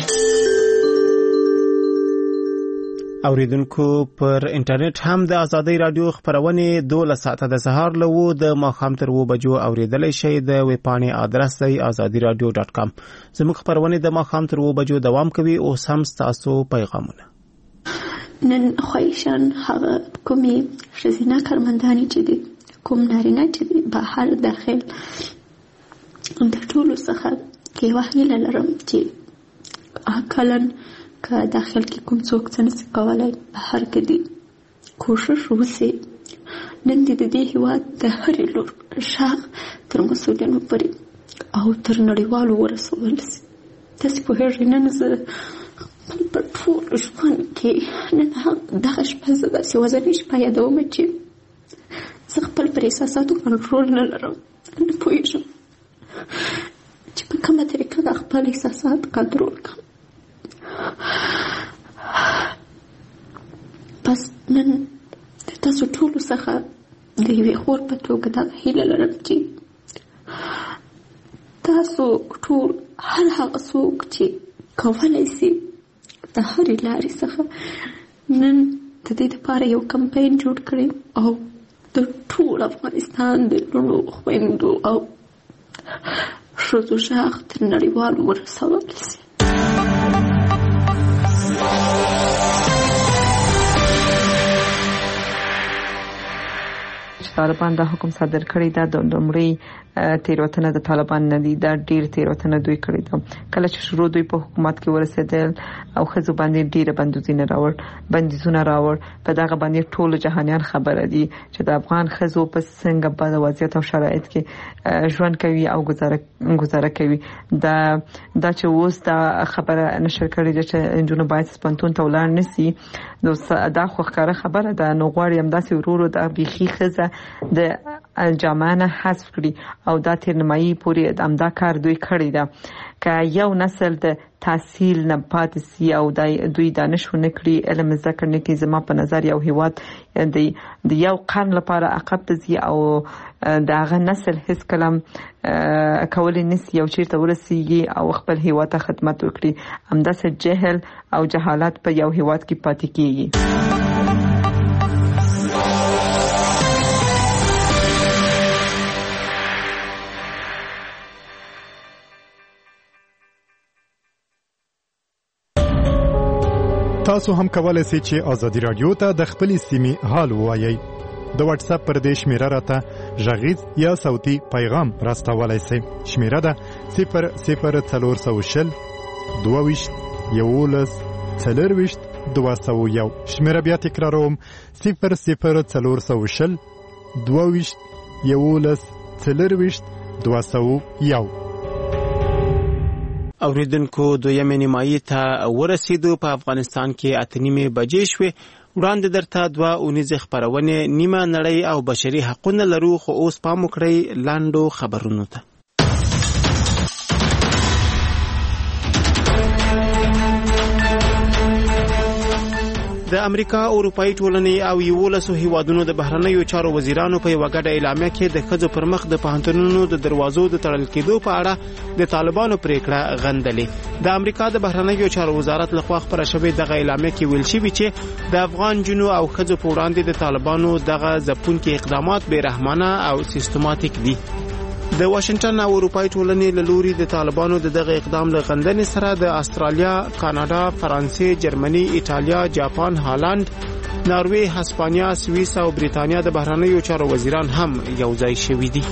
اوریدونکو پر انټرنیټ هم د ازادي رادیو خبرونه دوله ساعته د سهار له و د ماخام تر و بجو اوریدلای شئ. د ویب پاڼې آدرس دی azadi radio dot com. زموږ خبرونه د ماخام تر و بجو دوام کوي او سم تاسو پیغامونه. نن خوښن هغه کومي شزینه کارمندانی چې دي کوم نارینه چې دي بهر داخل د ټولو څخه کې وحیله لرم چې اکلن که داخل کې کوم څوک څه نشي کولای بهر کې دي کوشش وکړي نن دې د دې هیواد د هرې لور شاخ تر مسؤلینو پورې او تر نړیوالو ورسول شي. تاسو په هغه نن زه په ټول ژوند کې نن دغه شپه زه داسې وځنې شپه یادوم چې زه خپل پر احساساتو کنټرول نه لرم. نه پوهېږم چې په کومه طریقه د خپل احساسات کنټرول کړم. پس نن د تاسو ټولو څخه د یوې خور په توګه دا هیله لرم چې تاسو ټول هر هغه څوک چې کولی شي د هرې لارې څخه نن د دې لپاره یو کمپاین جوړ کړي او د ټول افغانستان د لوڼو خویندو او ښځو غږ تر نړیوالو ورسول شي. طالبان دا حکم صادر کړی دا د لومړی تیروتنه د طالبان نه دي. دا ډیر تیروتنه دوی کړی ده. کله چې شروع دوی په حکومت کې ورسېدل او خزو باندې ډیر بندیزونه راوړ بندیزونه راوړ په دغه باندې ټول جهانیان خبره دي چې د افغان خزو په څنګه په وضعیت او شرایط کې ژوند کوي او گزاره گزاره کوي. دا دا چې اوس دا خبره نشر کړې ده چې انجونو باید سپنتون ته ولاړ نسی نو دا خو ښکاره خبره ده. نو غواړي هم داسې ورورو د بيخي خزه د جامانه حذف کړي او دا تر نیمایي پورې امدا کار دوی کړی ده. که یو نسل د تحصیل نه پاتې سي او دوی دانش ونه کړي علم ذکر نه کوي زما په نظر یو هیواد د یو قرن لپاره عقب ته ځي او دا غ نسل هیڅ کلام کولای نشي یو چیرته ورسیږي او خپل هیواد ته خدمت وکړي. همداسې جهل او جهالت په یو هیواد کې پاتې کیږي. تاسو هم کولای شئ چې ازادي رادیو ته د خپل سیمې حال ووایئ. د واتس اپ پر دې شمیره راته غږیز یا صوتي پیغام راستولای شئ. شمیره ده صفر صفر څلور سوه شل دوه ویشت یولس څلور ویشت دوه سوه یو. شمیره بیا تکراروم صفر صفر څلور سوه شل دوه ویشت یولس څلور ویشت دوه سوه یو. اوریدونکو دویمې نیمایي ته ورسېدو. په افغانستان کې اته نیمې بجې شوې. وړاندې درته دوه اونیزې خپرونې نیمه نړۍ او بشري حقونه لرو، خو اوس پام وکړئ لاندو خبرونو ته. د امریکا اروپایي ټولنې او یولسو هیوادونو د بهرنیو چارو وزیرانو په یوه ګډه اعلامیه کې د ښځو پر مخ د پوهنتونونو د دروازو د تړل کېدو په اړه د طالبانو پریکړه غندلې. د امریکا د بهرنیو چارو وزارت لخوا خپره شوې دغه اعلامیه کې ویل شوي چې د افغان جنو او ښځو په وړاندې د طالبانو دغه ځپونکي اقدامات بې رحمانه او سیستماتیک دي. د واشنگټن او اروپایي ټولنې له لوري د طالبانو د دغه اقدام له غندنې سره د استرالیا، کاناډا، فرانسې، جرمني، ایټالیا، جاپان، هالند، ناروې، هسپانیا، سویس او بریتانیا د بهرنیو چارو وزیران هم یو ځای شوي دي.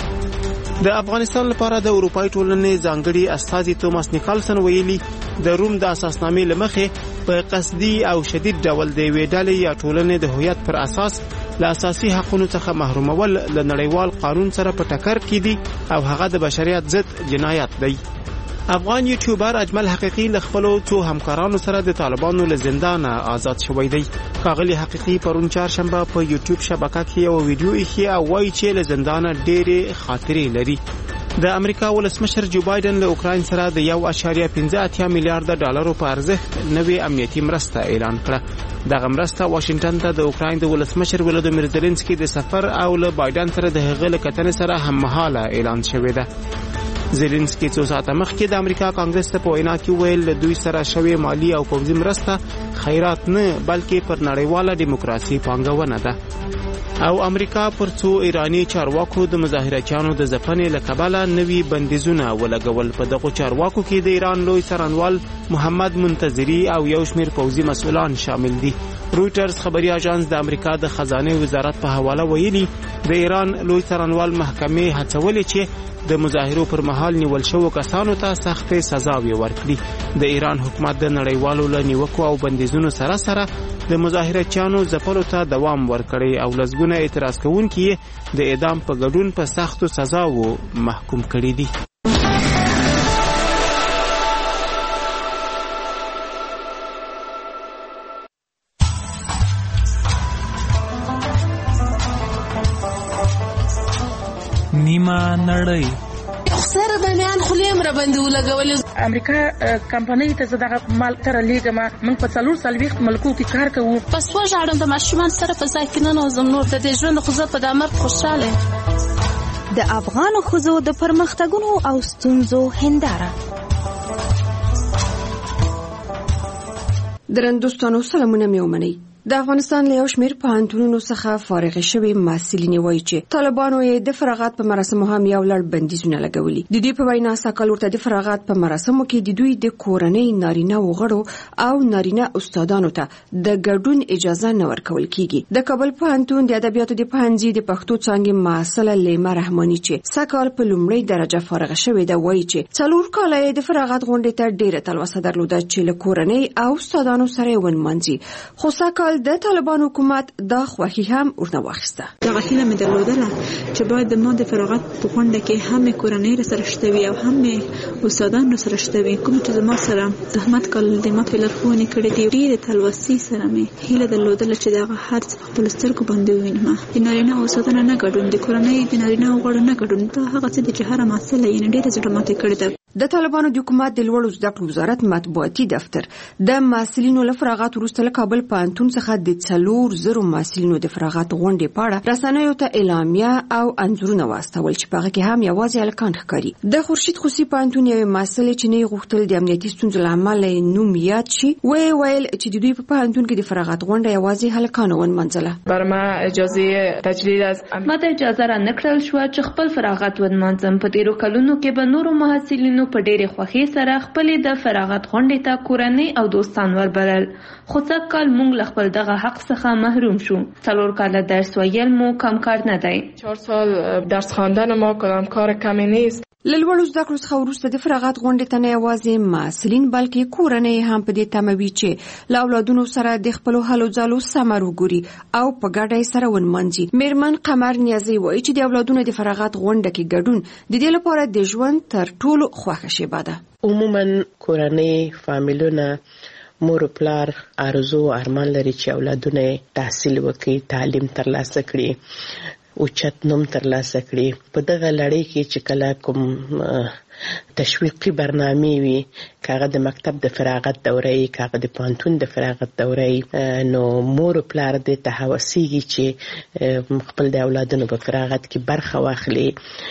د افغانستان لپاره د اروپایي ټولنې ځانګړي استازي توماس نیکلسن ویلي د روم د اساسنامې له مخې په قصدي او شدید ډول د یوې ډلې یا ټولنې د هویت پر اساس له اساسي حقونو څخه محرومول له نړیوال قانون سره په ټکر کې دي او هغه د بشریت ضد جنایت دی. افغان یوټیوبر اجمل حقیقي له خپلو څو همکارانو سره د طالبانو له زندانه آزاد شوی دی. ښاغلي حقیقي پرون چهارشنبه په یوټیوب شبکه کې یو ویډیو ایښی او وایي چې له زندانه ډېرې خاطرې لري. د امریکا ولسمشر جو بایدن له اوکراین سره د یو اعشاریه پنځه اتیا میلیارډ ډالرو په ارزښت نوې امنیتي مرسته اعلان کړه. دغه مرسته واشنگټن ته د اوکراین د ولسمشر ولودیمیر زيلنسکي د سفر او له بایدن سره د هغه له کتنې سره هممهاله اعلان شوی ده. زيلنسکي څو ساعته مخکې د امریکا کانګرس ته په وینا کې ویل د دوی سره شوی مالی او پوځي مرسته خیرات نه بلکې پر نړیواله دیموکراسي پانګونه ده. او امریکا پر څو ایرانی چارواکو د مظاهرچیانو د ځپنې له کبله نوي بندیزونه ولګول. په دغو چارواکو کې د ایران لوی څارنوال محمد منتظری او یو شمېر پوځي مسؤلان شامل دي. رویټرز خبري اژانس د امریکا د خزانه وزارت په حواله ویلي د ایران لوی څارنوال محکمې هڅولې چې د مظاهرو پر مهال نیول شوو کسانو ته سختې سزاوې ورکړي. د ایران حکومت د نړیوالو له نیوکو او بندیزونو سره سره د مظاهرچیانو ځپلو ته دوام ورکړي او لسګونه اعتراض کوونکي د اعدام په ګډون په سختو سزاوو محکوم کړي دي. نیمه نړۍ سره باندې خلیم را باندې ولګول. امریکا کمپنۍ ته زداغه مال تر لیګما من په څلور سالويخت ملکو کې کار کوو. پس وژاړم د ماشومان سره په ځای کې نه نوزم نور د دې ژوند خو زه په دامر خوشاله. د افغان ښځو د پرمختګونو او ستونزو هنداره. درنوستانو سلامونه مې ومنئ. د افغانستان له یو شمېر پوهنتونونو څخه فارغ شوي محصلین وایي چې طالبانو یې د فراغت په مراسمو هم یو لړ بندیزونه لګولي. د دوی په وینا ساکال ورته د فراغت په مراسمو کې د دوی د کورنۍ نارینه وغړو او نارینه استادانو ته د ګډون اجازه نه ورکول کیږي. د کابل پوهنتون د ادبیاتو د پوهنځي د پښتو څانګې محصله لیما رحماني چې ساکال په لومړۍ درجه فارغ شوې ده وایي چې څلور کاله یې د فراغت غونډې ته ډېره تلوسه درلوده چې له کورنۍ او استادانو سره یې ونمانځي. خو ساکال د طالبان حکومت دا خوښي هم ورنه واخیسته. دغه هیله مې درلودله چې باید د ما د فراغت په غونډه کې هم کورنۍ سره شته وي او هم استادان سره شته وي. کوم چې زما سره زحمت کول د ماته لارښوونې کړې دي. ډېرې تلوسې سره مې هیله درلودله چې دغه هر څه په خپلو سترګو باندې ووینم. د نارینه او استادانو نه ګډون، د کورنۍ د نارینه او غړو نه ګډون، دا هغه څه دي چې هره محصله یې ډېره زړه ماتې کړې ده. د طالبانو د حکومت د لوړو زده کړو وزارت مطبوعاتي دفتر د محصلینو له فراغت وروسته له کابل پوهنتون څخه د څلور زرو محصلینو د فراغت غونډې په اړه رسنیو ته اعلامیه او انځورونه واستول چې په هغه کې هم یوازې هلکان ښکاري. د خورشید خوسي پوهنتون یوې محصلې چې نه غوښتل د امنیتي ستونزو له امله نوم یاد شي وی ویل چې د دوی په پوهنتون کې د فراغت غونډه یوازې هلکانو ونمنځله. بر ما اجازه تجدید از ما ته اجازه را نکړل شو چې خپل فراغت ونمنځم. په تیرو کلونو کې به نورو محصلینو طالبانو په ډېرې خوښۍ سره خپلې د فراغت غونډې ته کورنۍ او دوستان وربلل، خو سږ کال موږ له خپل دغه حق څخه محروم شو. څلور کاله درس ویل مو کم کار نه دی. چهار سال درس خواندن ما کدام کار کمی نیست. له لوړو زده کړو څخه وروسته د فراغت غونډې ته نه یوازې محصلین بلکې کورنۍ هم په دې تمه وي چې له اولادونو سره د خپلو هلو ځلو ثمر وګوري او په ګډه یې سره ونمانځي. میرمن قمر نیازي وایي چې د اولادونو د فراغت غونډه کې ګډون د دې لپاره د ژوند تر ټولو خوښه شیبه ده. عموما کورنۍ فامیلونه مور پلار ارزو ارمان لري چې اولادونه تحصیل وکړي، تعلیم ترلاسه کړي، اوچت نوم ترلاسه کړي. په دغه لړۍ کې چې کله کوم تشویقي برنامه وي، کاغه د مکتب د فراغت دورې، کاغه د پانتون د فراغت دورې، نو مور پلار د تهوسيږي چې خپل د اولادونو په فراغت کې برخه واخلي،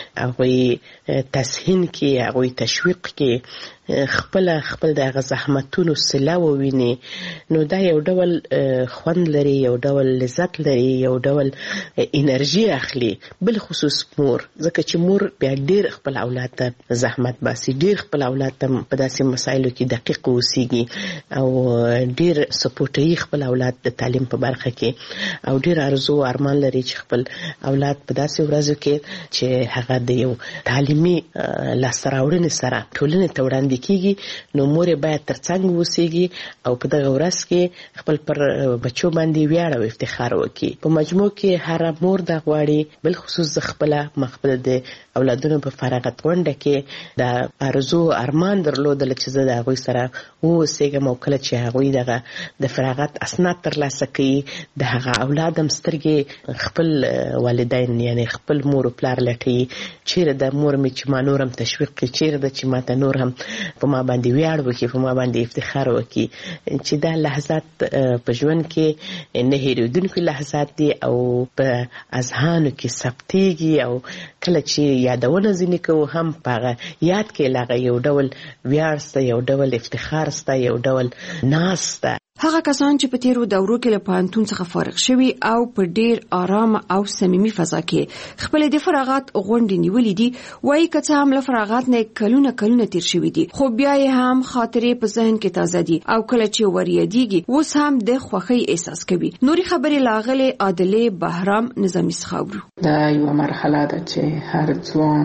هغه تسهین کې، هغه تشویق کې خپل خپل د زحمتونو سلا وویني. نو دا یو ډول خوند لري، یو ډول لذت لري، یو ډول انرژي اخلي، بل خصوص مور، ځکه چې مور بیا ډیر خپل اولاد ته زحمت باسي، ډیر خپل اولاد ته په داسې مسایلو کې دقیق اوسېږي او ډیر سپورټي خپل اولاد د تعلیم په برخه کې، او ډیر ارزو ارمان لري چې خپل اولاد په داسې ورځو کې چې هغه د یو تعلیمي لاسته راوړنې سره ټولنې ته وړاندې کیږي، نو مور باید ترڅنګ وسیږي او په دغه ورځ کې خپل پر بچو باندې ویاړ او افتخار وکړي. په مجموع کې هر مور د غواړي، بل خصوص خپل مخبل د اولادونو په فراغت غونډه کې د ارزو ارمان درلودل چې زه د هغوی سره اوسېږم، او کله چې هغوی دغه د فراغت اسناد ترلاسه کوي، د هغه اولاد هم سترګې خپل والدین یعنی خپل مور او پلار لټوي، چیرې د مور مې چې ما نور هم تشویق کړي، چیرې د چې ماته نور هم په ما باندې ویاړ وکړي، په ما باندې افتخار وکړي، چې دا لحظات په ژوند کې نه هېرېدونکي لحظات دي او په اذهانو کې ثبتېږي، او کله چې یادونه ځینې کوو هم په هغه یاد کې لاغه یو ډول ویاړ سته، یو ډول افتخار سته، یو ډول ناز سته. هغه کسان چې په تیرو دورو کې له پوهنتون څخه فارغ شوي او په ډیر آرام او صمیمي فضا کې خپل د فراغت غونډې نیولې دي، وایي که څه هم له فراغت نه کلونه کلونه تیر شوي دي، خو بیا یې هم خاطرې په ذهن کې تازه دي او کله چې وریادېږي اوس هم د خوښۍ احساس کوي. نورې خبرې لاغلې عادلې بهرام نظامي څخه اورو. دا یوه مرحله ده چې هر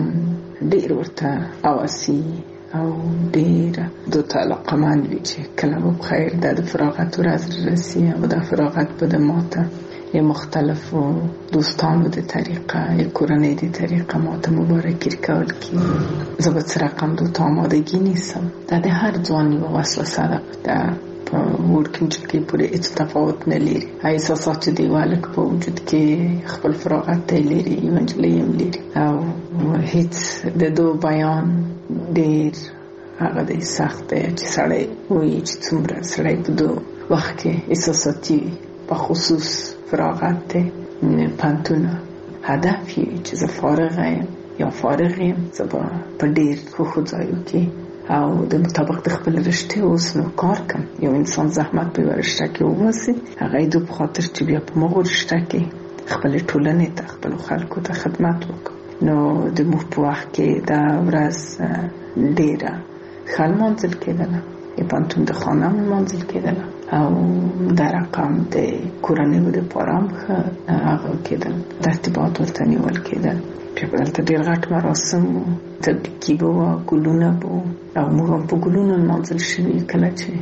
ځوان ډیر ورته اواسي او ډیر د علاقمند وي چې کله به بخیر د فراغت ورځ رسي، او د فراغت په د ماته یې مختلفو دوستانو د طریقه یا کورنۍ د طریقه ماته مبارکي کول کی زه به څه رقم دوته آمادگی نیستم. دا د هر ځوان یوه وسوسه ده، دا په ورکینج کې پورې هیڅ تفاوت نه لري. احساسات چې دی والک په وجود کې خپل فراغت ته لري، یو نجلۍ هم لري، او هیڅ د دو بیان ډیر هغه د سخت دی چې سړی وایي چې څومره سړی په دو وخت کې احساساتي وي، په خصوص فراغت دی پانتونه هدف وي چې زه فارغ یم یا فارغ یم، زه به په ډیر ښو ځایو کې او د مطابق د خپل رشته اوس نو کار کم. یو انسان زحمت په ورشته کې وباسي، هغه د په خاطر چې بیا په مغور رشته کې خپل ټولنې ته خپل خلکو ته خدمت وکړي. نو د مو په وخت کې دا ورځ ډیره خل منزل کېدله، یې پانتون د خانه منزل کېدله، او دا رقم د کورنۍ د پارام هغه کېدل، ترتیبات ورته نیول کېدل. دلته ډیر غټ مراسم وو، تبریکي به وه، ګلونه به وو، او موږ هم په ګلونو نمانځل شوي. کله چې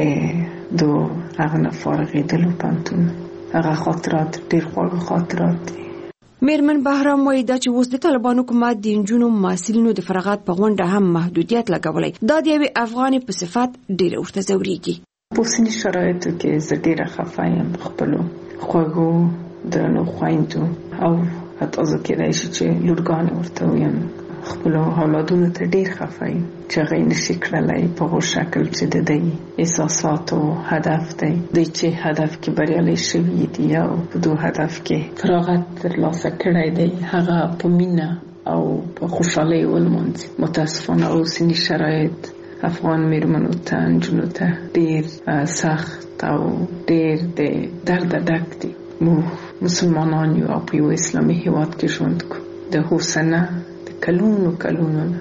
د دو هغه نه فارغېدلو پانتون، هغه خاطرات ډیر خواږه خاطرات دي. میرمن بهرام وایي دا چې اوس د طالبانو حکومت د نجونو محصلینو د فراغت په غونډه هم محدودیت لګولی، دا د یوې افغانې په صفت ډیره ورته ځورېږي. په اوسني شرایطو کې زه ډیره خفه یم په خپلو خوږو درنو خویندو، او حتی زه کېدای شي چې لورګانې ورته ویم، خپلو اولادونو ته ډیر خفه یم چې هغه یې نشي کړلی په هغه شکل چې د دوی احساساتو هدف دی، دوی چې هدف کې بریالی شوي دي او په دو هدف کې فراغت ترلاسه کړی دی، هغه په مینه او په خوشحالۍ ولمانځي. متاسفانه اوسني شرایط افغان میرمنو ته نجونو ته ډیر سخت او ډیر د درد ډک دي. موږ مسلمانان یو او په یو اسلامي هیواد کې ژوند کوو، د حوصنه د کلونو کلونو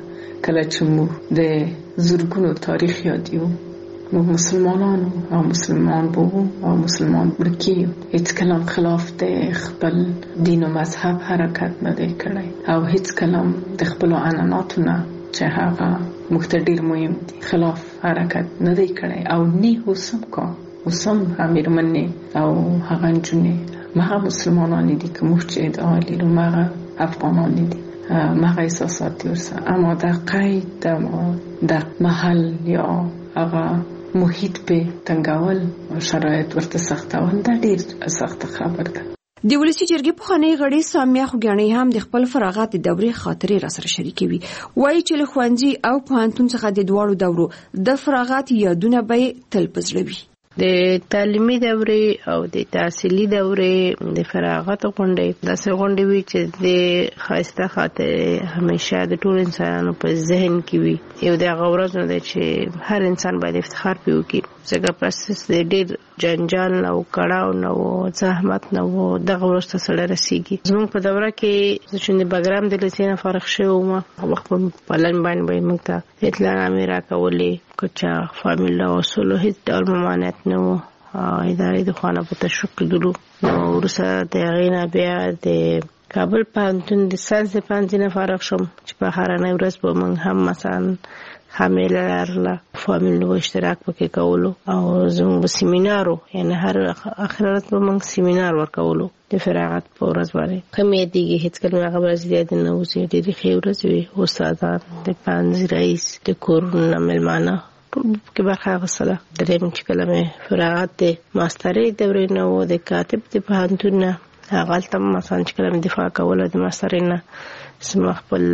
کله چې موږ د زرګونو تاریخ یادیو موږ مسلمانانو او مسلمان بو او مسلمان برکیو هیڅ کلام خلاف د خپل دین او مذهب حرکت نه دی کړی او هیڅ کلام د خپل عنعناتو نه چې هغه موږ ته ډیر مهم دي خلاف حرکت نه دی کړی او نه اوسم کا اوسم امیرمنې او هغه نجونې مغه مسلمانان دي که موږ چې ادعا لرو مغه افغانان دي مغه احساسات ورسره اما د قید د محل یا هغه محیط په تنګول او شرایط ورته سختول دا ډیر سخت خبر ده. د ولسی جرګې په خانه غړي سامیه خوګانی هم د خپل فراغت د دورې خاطرې را سره شریکوي. وایي چې له ښوونځي او پوهنتون څخه د دواړو دورو د فراغت یادونه به تل پزړوي. د تعلیمي دورې او د تحصیلي دورې د فراغت غونډې داسې غونډې وي چې د خاصه خاطر همیشه د ټول انسانانو په ذهن کې وي. یو د غوړځ نه چې هر انسان باید افتخار پیو کی څنګه پس د ډېر جنجال او کړهو نو زحمت نو دغه ورسته سره رسیږي. زموږ په دوره کې چې د بګرام د لسینه فارغ شوم وخت په لن باندې موږ ته اطلاع نامې راکولې کچا فامیل او اصول هیڅ ډول ممانعت نه و. ادارې د خانه په تشکیل درو نو ورسره د غینا بیا د کابل پوهنتون د ساینس پوهنځي فارغ شوم چې په هرانه ورځ به موږ هم مثلا حامل لرله فامیل نو اشتراک پکې کولو او زموږ سیمینارو یعنی هر اخرت به موږ سیمینار ورکولو د فراغت په ورځ باندې کمې دیږي هیڅ کله هغه ورځ زیات نه وځي ډېری ښې ورځې وي استادان د پوهنځي رئیس د کورونه مېلمانه کې برخه اخیستله. درېیم چې کله مې فراغت د ماسترۍ دورې نه و د کاتب د پوهنتون نه هغلته مثلا چې کله مې دفاع کوله د ماسترۍ نه زما خپل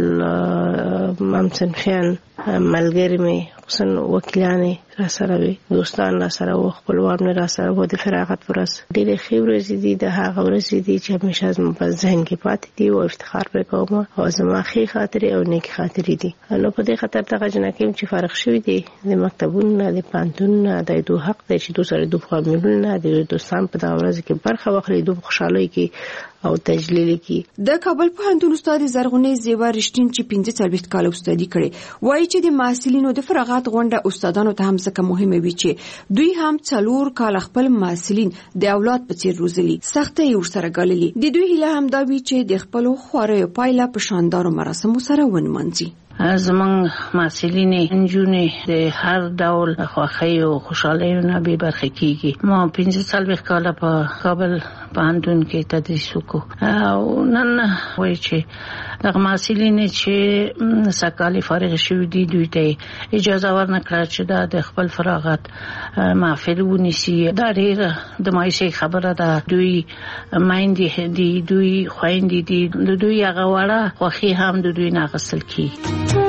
ممصنفیان ملګري مې خصوصا وکیلانې را سره وي دوستان را سره و خپلوان مې را سره و د فراغت ورځ ډېرې ښې ورځې دي د هغه ورځې دي چې همیشه زما په ذهن کې پاتې دي او افتخار پرې کوم او زما ښې خاطرې او نیکې خاطرې دي. نو په دې خاطر دغه جنکې چې فارغ شوي دي د مکتبونو نه د پوهنتونونو د دو حق دی چې دو سره دو فامیلونه د دوستان په دغه ورځ کې برخه واخلي دو خوشحالۍ کې او تجلیل کې. د کابل پوهنتون استاد زرغونې زیوا رښتین چې پنځه څلوېښت کال استادي کړي وایي چې د محصلینو د فراغت غونډه استادانو ته هم ځکه مهمه وي چې دوی هم څلور کال خپل محصلین د اولاد په څیر روزلي سختۍ ورسره ګاللي. د دوی هیله هم دا وي چې د خپل خواريو پایله په شاندارو مراسمو سره ونمانځي. زمونږ محصلین نجونې د هر ډول خوښۍ او خوشحالیو نه بې برخې کیږي. ما پنځه څلوېښت کاله په کابل پوهنتون کې تدریس وکړو او نن وایي چې دغه محصلین چې سږکال فارغ شوي دي دوی ته اجازه ورنکړه چې دا د خپل فراغت محفل ونیسي. دا ډېره د مایوسۍ خبره ده. دوی میندې دي دوی خویندې دي د دوی هغه وړه خوښي هم د دوی نه اخیستل کیږي.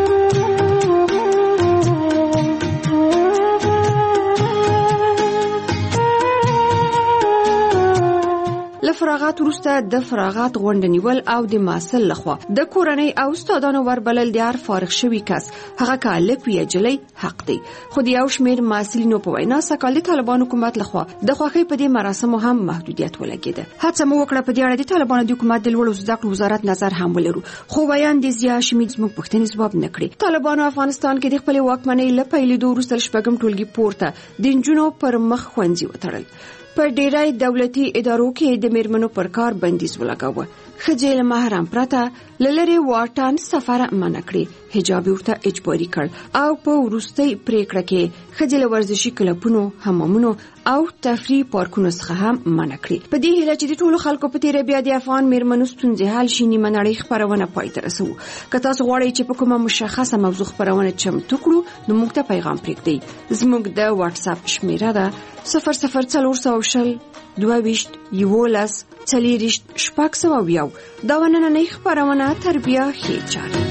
فراغت وروسته د فراغت غونډه نیول او د محصل لخوا د کورنۍ او استادانو وربلل د هر فارغ شوي کس هغه کالک وی جلی حق دی. خو د یو شمېر محصلینو په وینا سږکال د طالبان حکومت لخوا د خوښۍ په دې مراسمو هم محدودیت ولګېده. هڅه مو وکړه په دې اړه د طالبانو د حکومت د لوړو زده کړو وزارت نظر هم ولرو خو بیان د ضیا هاشمي زموږ پوښتنې ځواب نه کړي. طالبانو افغانستان کې د خپل واکمنۍ له پیلېدو وروسته شپږم ټولګي پورته د نجونو پر مخ ښوونځي وتړل. په ډیری دولتي ادارو کې د میرمنو پر کار بندیز ولګاوه. ښځې له محرم پرته له لرې واټن سفر منع کړي. حجاب ورته اجباري کړ او په وروستۍ پریکړه کې ښځې له ورزشي کلبونو حمامونو او تفریح پارکونو څخه هم منع کړي. په دې هیله چې د ټولو خلکو په تیره بیا د افغان میرمنو ستونزې حل شي نیمه نړۍ خپرونه پای ته رسوو. که تاسو غواړئ چې په کومه مشخصه موضوع خپرونه چمتو کړو نو موږ ته پیغام پرېږدئ. زموږ د واتس اپ شمیره ده صفر صفر څلور سوه شل دوه ویشت یولس څلېرویشت شپږ سوه یو. دا نننۍ خپرونه تربیه ښې چارې.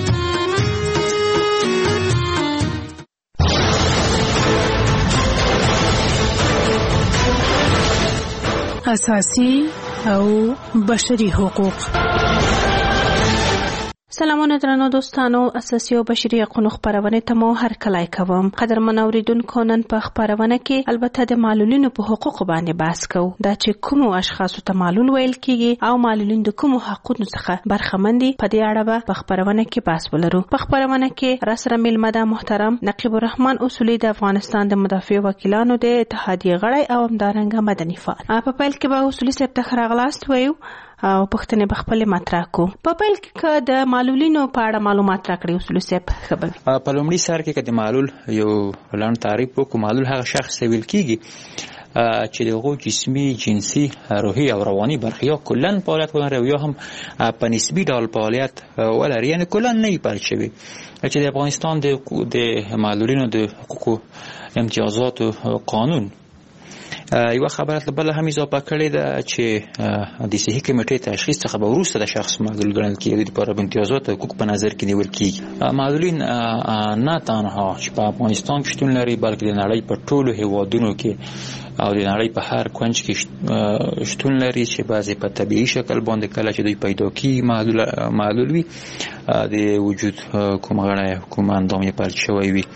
اساسي او بشري حقوق. سلامونه درنو دوستانو، اساسي او بشري حقوقو خبرونه ته مو هر کله کوم. قدرمن اوریدونکو، نن په خبرونه کې البته د معلولینو په حقوقو باندې بحث کوو. دا چې کوم اشخاصو ته معلول ویل کیږي او معلولین د کوم حقوقو څخه برخمن دي، په دې اړه به په خبرونه کې بحث ولرو. په خبرونه کې راسره میلمه محترم نقیب الرحمن اصولي د افغانستان د مدافع وکیلانو د اتحادیه غړی او همدارنګه مدني فعال. په پیل کې به اصولي صاحب ته راغلاست وایو او پښتنې بخپل مطرح کو. په پیل کې د معلولینو په اړه معلومات راکړي اصولي صاحب خبر. په لومړي سر کې د معلول یو لاند تعریف وکړو. معلول هغه شخص ویل کیږي چې دغه جسمي، جنسي، روحي او رواني برخې یا کلن فعالیت ولري یا هم په نسبي ډول فعالیت ولري، یعنی کلن نه پاتې شوی. چې د افغانستان د معلولینو د حقوقو امتیازاتو قانون یو خبره بل هم اضافه کړې ده چې د صحي کمیټې تشخیص څخه به وروسته د شخص معلول ګڼل کېږي د لپاره امتیازات او حقوق په نظر کې نیول کېږي. معلولین نه تنها چې په افغانستان کې شتون لري، بلکې د نړۍ په ټولو هیوادونو کې او د نړۍ په هر کونج کې شتون لري چې بعضې په طبیعي شکل باندې کله چې دوی پیدا کېږي معلول معلول وي، د وجود کوم غړی کوم اندام یې پرچ شوی وي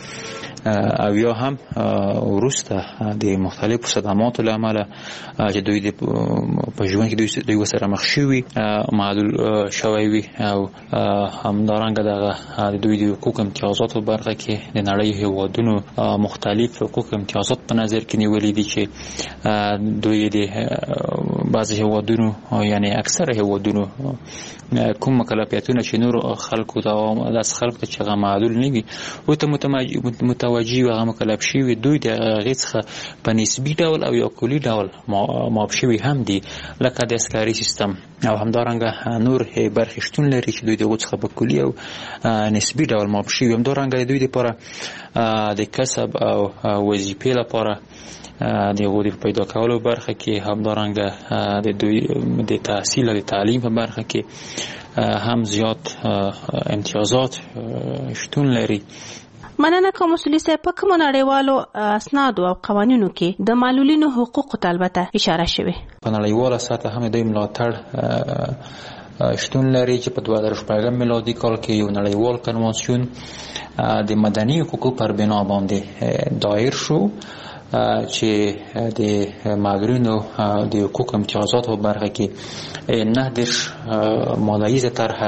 او یا هم وروسته د مختلفو صدماتو له امله چې دوی په ژوند کې دوی ورسره مخ شوي معلول شوی وي او همدارنګه دغه د دوی د حقوق امتیازاتو برخه کې د نړۍ هیوادونو مختلف حقوق امتیازات په نظر کې نیولي دي چې دوی د بعضې هیوادونو یعنی اکثر هیوادونو کوم مکلفیتونه چې نور خلکو ته داسې خلکو ته چې هغه معلول نه وي ورته متوجه و هغه مکلف شوي، دوی د هغې څخه په نسبي ډول او یا کلي ډول معاف شوي هم دي، لکه د عسکري سیستم او همدارنګه نور برخې شتون لري چې دوی د هغو څخه په کلي او نسبي ډول معاف شوي. همدارنګه د دوی دپاره د کسب او وظیفې لپاره د هغو د پیدا کولو برخه کې، همدارنګه د دوی د تحصیل او د تعلیم په برخه کې هم زیات امتیازات شتون لري. مننه کوم اصولي صاحب. په کومو نړیوالو اسنادو او قوانینو کې د معلولینو حقوقو ته البته اشاره شوې؟ په نړیواله سطح هم دوی ملاتړ شتون لري چې په دوه زره شپږم میلادي کال کې یو نړیوال کنوانسیون د مدني حقوقو پر بنا باندې دایر شو چې د معلولینو د حقوق امتیازاتو برخه کې نه دېرش ماده طرحه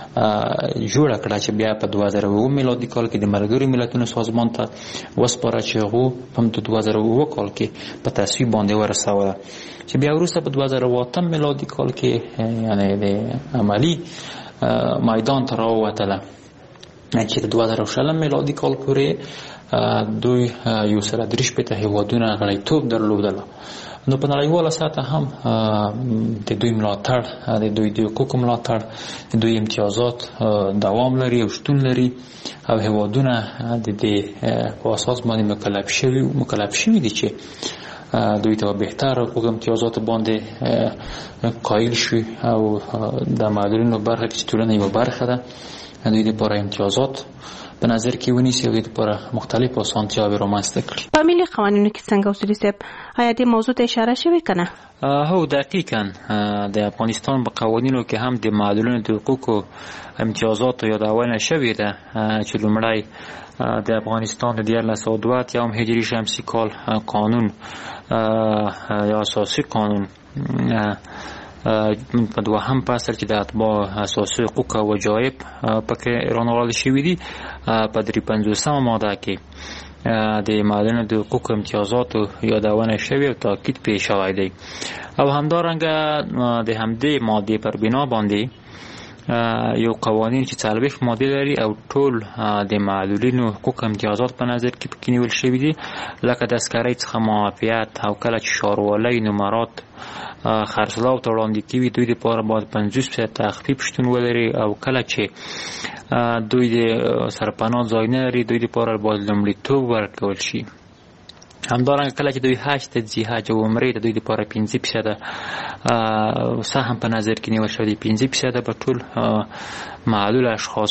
جوړه کړه چې بیا په دوه زره اووه میلادي کال کې د ملګرو ملتونو سازمان ته وسپاره چې هغو هم د دوه زره اووه کال کې په تصویب باندې ورسوله، چې بیا وروسته په دوه زره اووه اتم میلادي کال کې یعنی د عملي میدان ته راووتله، چې د دوه زره شلم میلادي کال پورې دوی یو سره درې شپېته هیوادونه غړیتوب درلودله. نو په نړیواله سطح هم د دوی ملاتړ، د دوی د حقوقو ملاتړ، د دوی امتیازات دوام لري او شتون لري او هیوادونه د دې په اساس باندې مکلف شوي مکلف شوي دي چې دوی ته بهتر حقوق امتیازات باندې قایل شي او د معلولینو برخه چې ټولنه یوه برخه ده، دوی دپاره امتیازات په نظر کې ونیسي او د لپاره مختلف اسانتیاوې رامنځته کړي. په ملي قوانینو کې څنګه اصولي صاحب آیا دې موضوع ته اشاره شوې که نه؟ هو دقیقا د افغانستان په قوانینو کې هم د معلولینو د حقوقو امتیازاتو یادونه شوې ده چې لومړی د افغانستان د دیارلس سوه دوه اتیایم هجري شمسي کال قانون یا اساسي قانون په دوهم فصل کې د اتباع اساسي حقوق او وجایب پکې رانغاړل شوي دي، په درې پنځوسمه ماده کې د معلولینو د حقوقو امتیازاتو یادونه شوې او تاکید پرې شوی دی او همدارنګه د همدې مادې پر بنا باندې یو قوانین چې څلوېښت مادې لري او ټول د معلولینو حقوق امتیازات په نظر کې پکې نیول شوي دي، لکه د عسکرۍ څخه معافیت او کله چې ښاروالۍ نمرات خرڅلاو ته وړاندې کېږي دوی دپاره باید پنځوس فیصد تخفیف شتون ولري او کله چې دوی د سرپناه ځای نه لري دوی دپاره باید لومړیتوب ورکول شي. همدارنګه کله چې دوی حج ته ځي، حج او عمرې ته دوی دپاره پنځه فیصده سهم په نظر کې نیول شوی دی، پنځه فیصده به ټول معلول اشخاص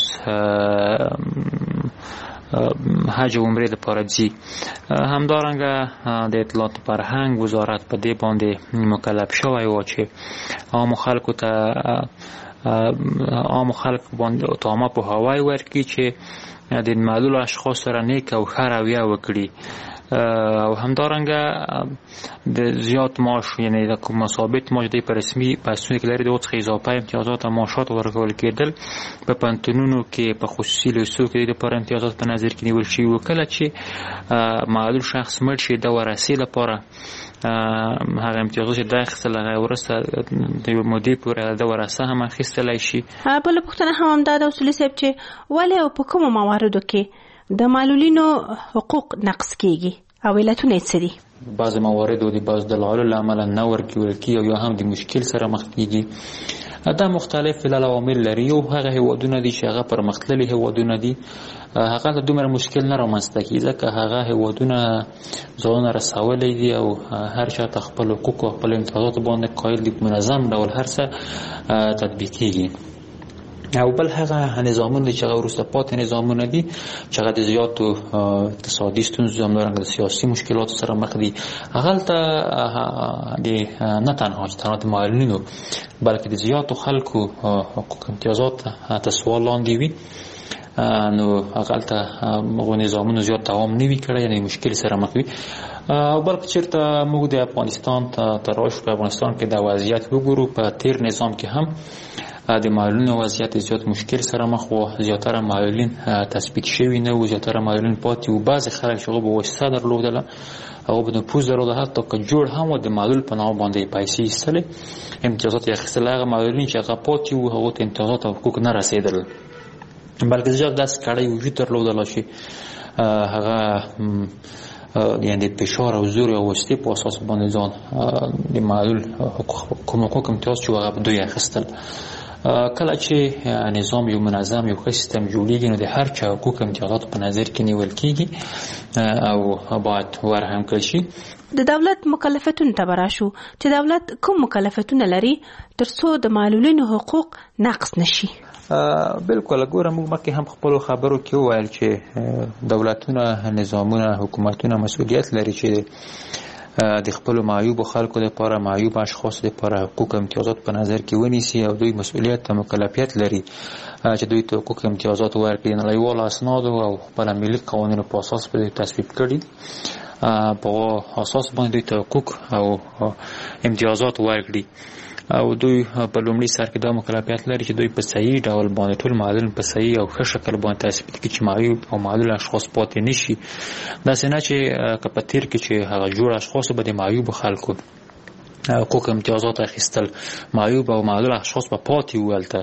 حج او عمرې لپاره ځي. همدارنګه د اطلاعات فرهنګ وزارت په دې باندې مکلف شوی و چې عامو خلکو ته عام خلک باندې تامه په هوای ورکی چې د معلول اشخاص سره نیک او ښه رویه وکړي او همدارنګه د زیات معاش یعنی د کوم ثابت معاش د رسمي پاسونه کې لري د څخه اضافه امتیازات او معاشات ورکول کېدل په پانتونونو کې په خصوصي لیسو کې د پر امتیازات په نظر کې نیول شي وکړه چې معلول شخص مړ شي د ورثې لپاره هغه امتیازات د اخیستل هغه ورسته د مودې پورې د ورثه هم اخیستلای شي. بل پوښتنه هم دا د اصولي صاحب چې ولې او په کومو مواردو کې د معلولینو حقوق نقض کیږي او علتونه څه دي؟ بعض مواردو د بعض دلایلو له امله نه ورکول کیږي او یا هم د مشکل سره مخ کیږي. دا مختلف عوامل لري او هغه هیوادونه دي چې هغه پرمختللي هیوادونه دي هغه له دومره مشکل نه رامنځته کیږي ځکه هغه هیوادونه ځان رسولي دي او هر چا خپل حقوق او خپل امتیازات باندې قایل دي منظم ډول هر څه تطبیق کیږي. او بل هغه نظامونه چې هغه وروسته پاتې نظامونه دي چې هغه د زیاتو اقتصادي ستونزو همدارنګه د سیاسي مشکلاتو سره مخ دي هغه ته د نه تنها چې تنها د معلولینو بلکې د زیاتو خلکو حقوق امتیازات تحت سوال لاندې وي نو هغه ته موږ نظامونه زیات دوام نه وی کړی یعنی مشکل سره مخ وي او بلکې چیرته موږ د افغانستان ته راش په افغانستان کې د وضعیت وګورو په تیر نظام کې هم د معلولینو وضعیت زیات مشکل سره مخ و زیاتره معلولین تثبیت شوي نه و زیاتره معلولین پاتې و بعضې خلک چې هغه به واسطه درلودله هغه به نفوذ درلوده حتی که جوړ هم و د معلول په نامه باندې یې پیسې ایستلې امتیازات یې اخیستل هغه معلولین چې هغه پاتې و هغو ته امتیازات او حقوق نه رسېدل بلکې زیات داسې کړی وجود درلودله چې هغه یعنی د فشار او زور او واسطې په اساس باندې ځان د معلول کوم حقوق امتیاز چې هغه به دوی اخیستل. کله چې نظام یو منظم یو ښه سیستم جوړیږي نو د هر چا حقوق امتیازات په نظر کې نیول کیږي او باید ورهم کړل شي. د دولت مکلفیتونو ته براشو چې دولت کوم مکلفیتونه لري ترڅو د معلولینو حقوق نقض نشي؟ بالکل ګوره موږ مخکې هم خپلو خبرو کې وویل چې دولتونه نظامونه حکومتونه مسؤلیت لري چې د خپل معیوب خلکو لپاره معیوب اشخاص لپاره حقوق امتیازات په نظر کې ونیسي او دوی مسؤلیت او مکلفیت لري چې دوی ته حقوق امتیازات ورکړي. نړیوال اسنادو او خپل ملي قوانینو په اساس په تصویب کړي په اساس باندې دوی ته حقوق او امتیازات ورکړي او دوی په لومړي سر کې دا مکلفیت لري چې دوی په صحیح ډول باندې ټول معلولین په صحیح او ښه شکل باندې تثبیت کړي چې معیوب او معلول اشخاص پاتې نشي. داسې نه چې که په تیر کې چې هغه جوړ اشخاص به د معیوب خلکو حقوق امتیازات اخیستل معیوب او معلول اشخاص به پاتې و هلته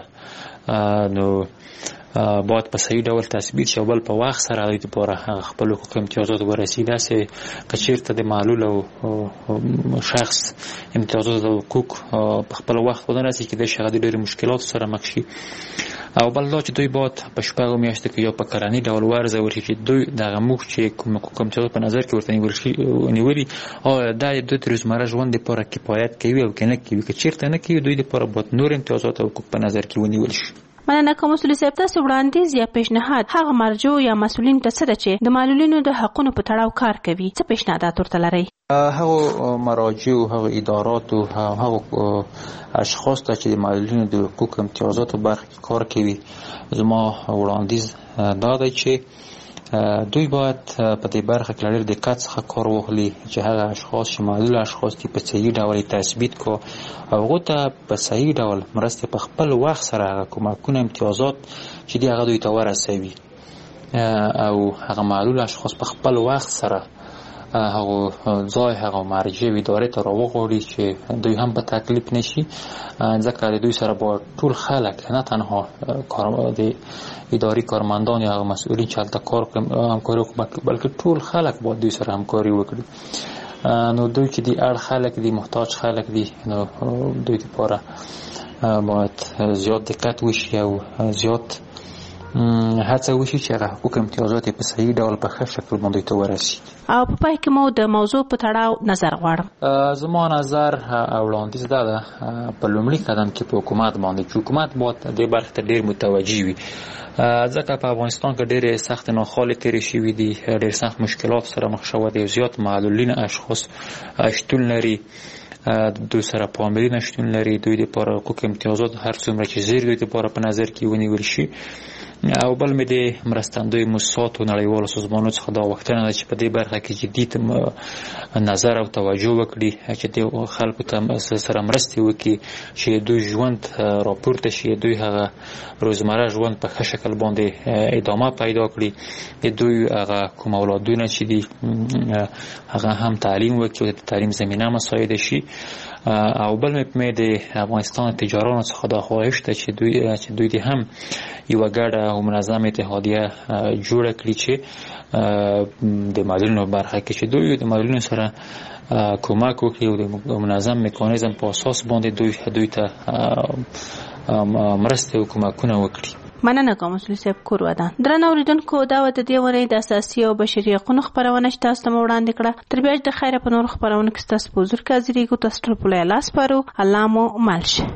نو باید په صحیح ډول تثبیت شي او بل په وخت سره دوی لپاره خپل حقوق امتیازات ورسي. داسې که چېرته د معلول او شخص امتیازات او حقوق په خپل وخت ونه رسي کېدای شي هغه د ډېرو مشکلاتو سره مخ شي او بل دا چې دوی باید په شپږو میاشتو کې یا په کلني ډول وارزول شي چې دوی دغه موږ چې کوم حقوق امتیازات په نظر کې ورته نیول شي نیولي آیا دا د دوی د روزمره ژوند لپاره کفایت کوي او که نه کوي که چېرته نه کوي دوی لپاره باید نور امتیازات او حقوق په نظر کې ونیول شي. مننه. کوم اصولي صاحب تاسو وړاندیز یا پیشنهاد هغه مرجو یا مسؤلین ته څه ده چې د معلولینو د حقونو په تړاو کار کوي څه پیشنهادات ورته لرئ؟ هغه مراجع او هغه ادارات او هغه اشخاص ته چې د معلولینو د حقوق امتیازاتو برخه کې کار کوي زما وړاندیز دا دی چې دوی باید په دې برخه کې ډېر دقت څخه کار واخلي چې هغه اشخاص چې معلول اشخاص دي په صحیح ډول تثبیت کو او هغو ته په صحیح ډول مرستې په خپل وخت سره هغه کومکونه امتیازات چې دي هغه دوی ته ورسوي او هغه معلول اشخاص په خپل وخت سره هغه ځای هغه مرجع ادارې ته راوغواړي چې دوی هم په تکلیف نشي ځکه د دوی سره به ټول خلک نه تنها د اداري کارمندان یا هغه مسؤلین چې هلته کار همکاري وکړي بلکې ټول خلک باید دوی سره همکاري وکړي نو دوی چې دي اړ خلک دي محتاج خلک دي نو دوی لپاره باید زیات دقت وشي او زیات هڅه وشي چې هغه حقوق امتیازات په صحیح ډول په ښه شکل باندې ته ورسي. او په پای کې مو د موضوع په تړاو نظر غواړم. زما نظر او وړاندیز دا ده په لومړي قدم کې په حکومت باندې چې حکومت باید دې برخې ته ډېر متوجه وي ځکه په افغانستان کې ډېرې سخت ناخوالې تېرې شوي دي ډېر سخت مشکلات سره مخ شوی دی زیات معلولین اشخاص شتون لري دوی سره پاملرنه شتون لري، دوی لپاره حقوق امتیازات هر څومره چې زیر دوی لپاره په نظر کې ونیول شي. او بل مې د مرستندوی موسسات او نړیوالو سازمانونو څخه دا غوښتنه ده چې په دې برخه کې جدي نظر او توجه وکړي چې د خلکو ته سره مرستې وکړي چې دوی ژوند راپورته شي، دوی هغه روزمره ژوند په ښه شکل باندې ادامه پیدا کړي، د دوی هغه کوم اولادونه چې دي هغه هم تعلیم وکړي او د تعلیم زمینه مساعده شي. او بل مې د افغانستان تجارانو څخه دا خواهش ده چې دوی چې دوی هم یو ګډه او منظم اتحادیه جوړه کړي چې د معلولینو برخه کې چې دوی د معلولینو سره کومک وکړي او د منظم میکانیزم په اساس باندې دوی دوی ته مرسته او کومکونه وکړي. مننه کوم مسؤل صاحب کور ودان. درنو اوریدونکو دا د دې ورې د اساسي او بشري حقوقو خبرونه چې تاسو ته وړاندې کړه. تر بیا د خیره په نور خبرونه کې تاسو په حضور کې حاضرې کو تاسو ټول په لاس پارو. الله مو مالشه.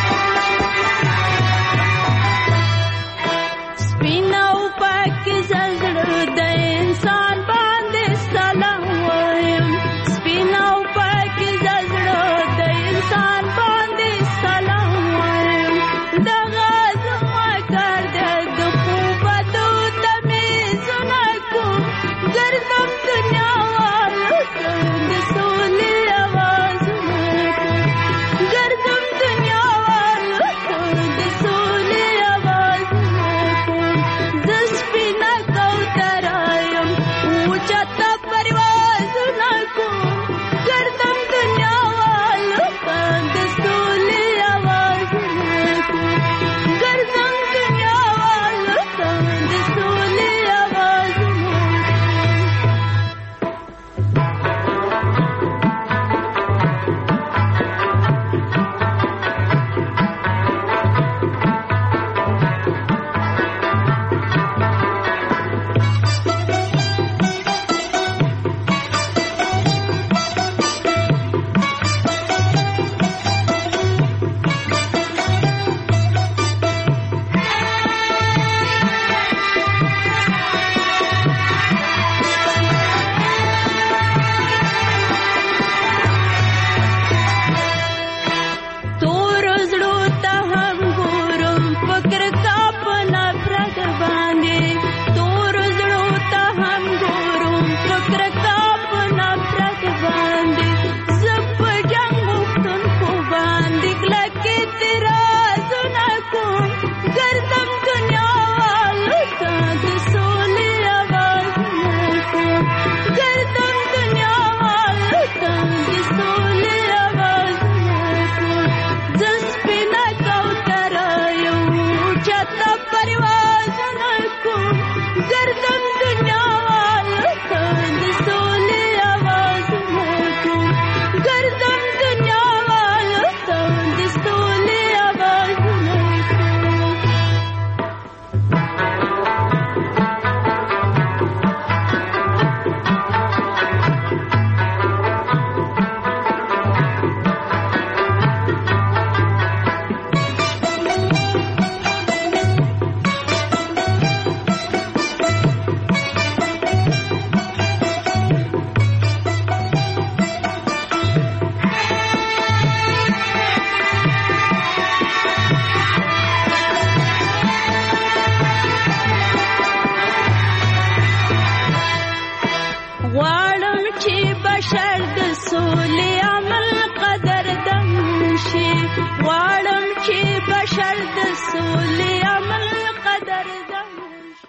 Spina upa que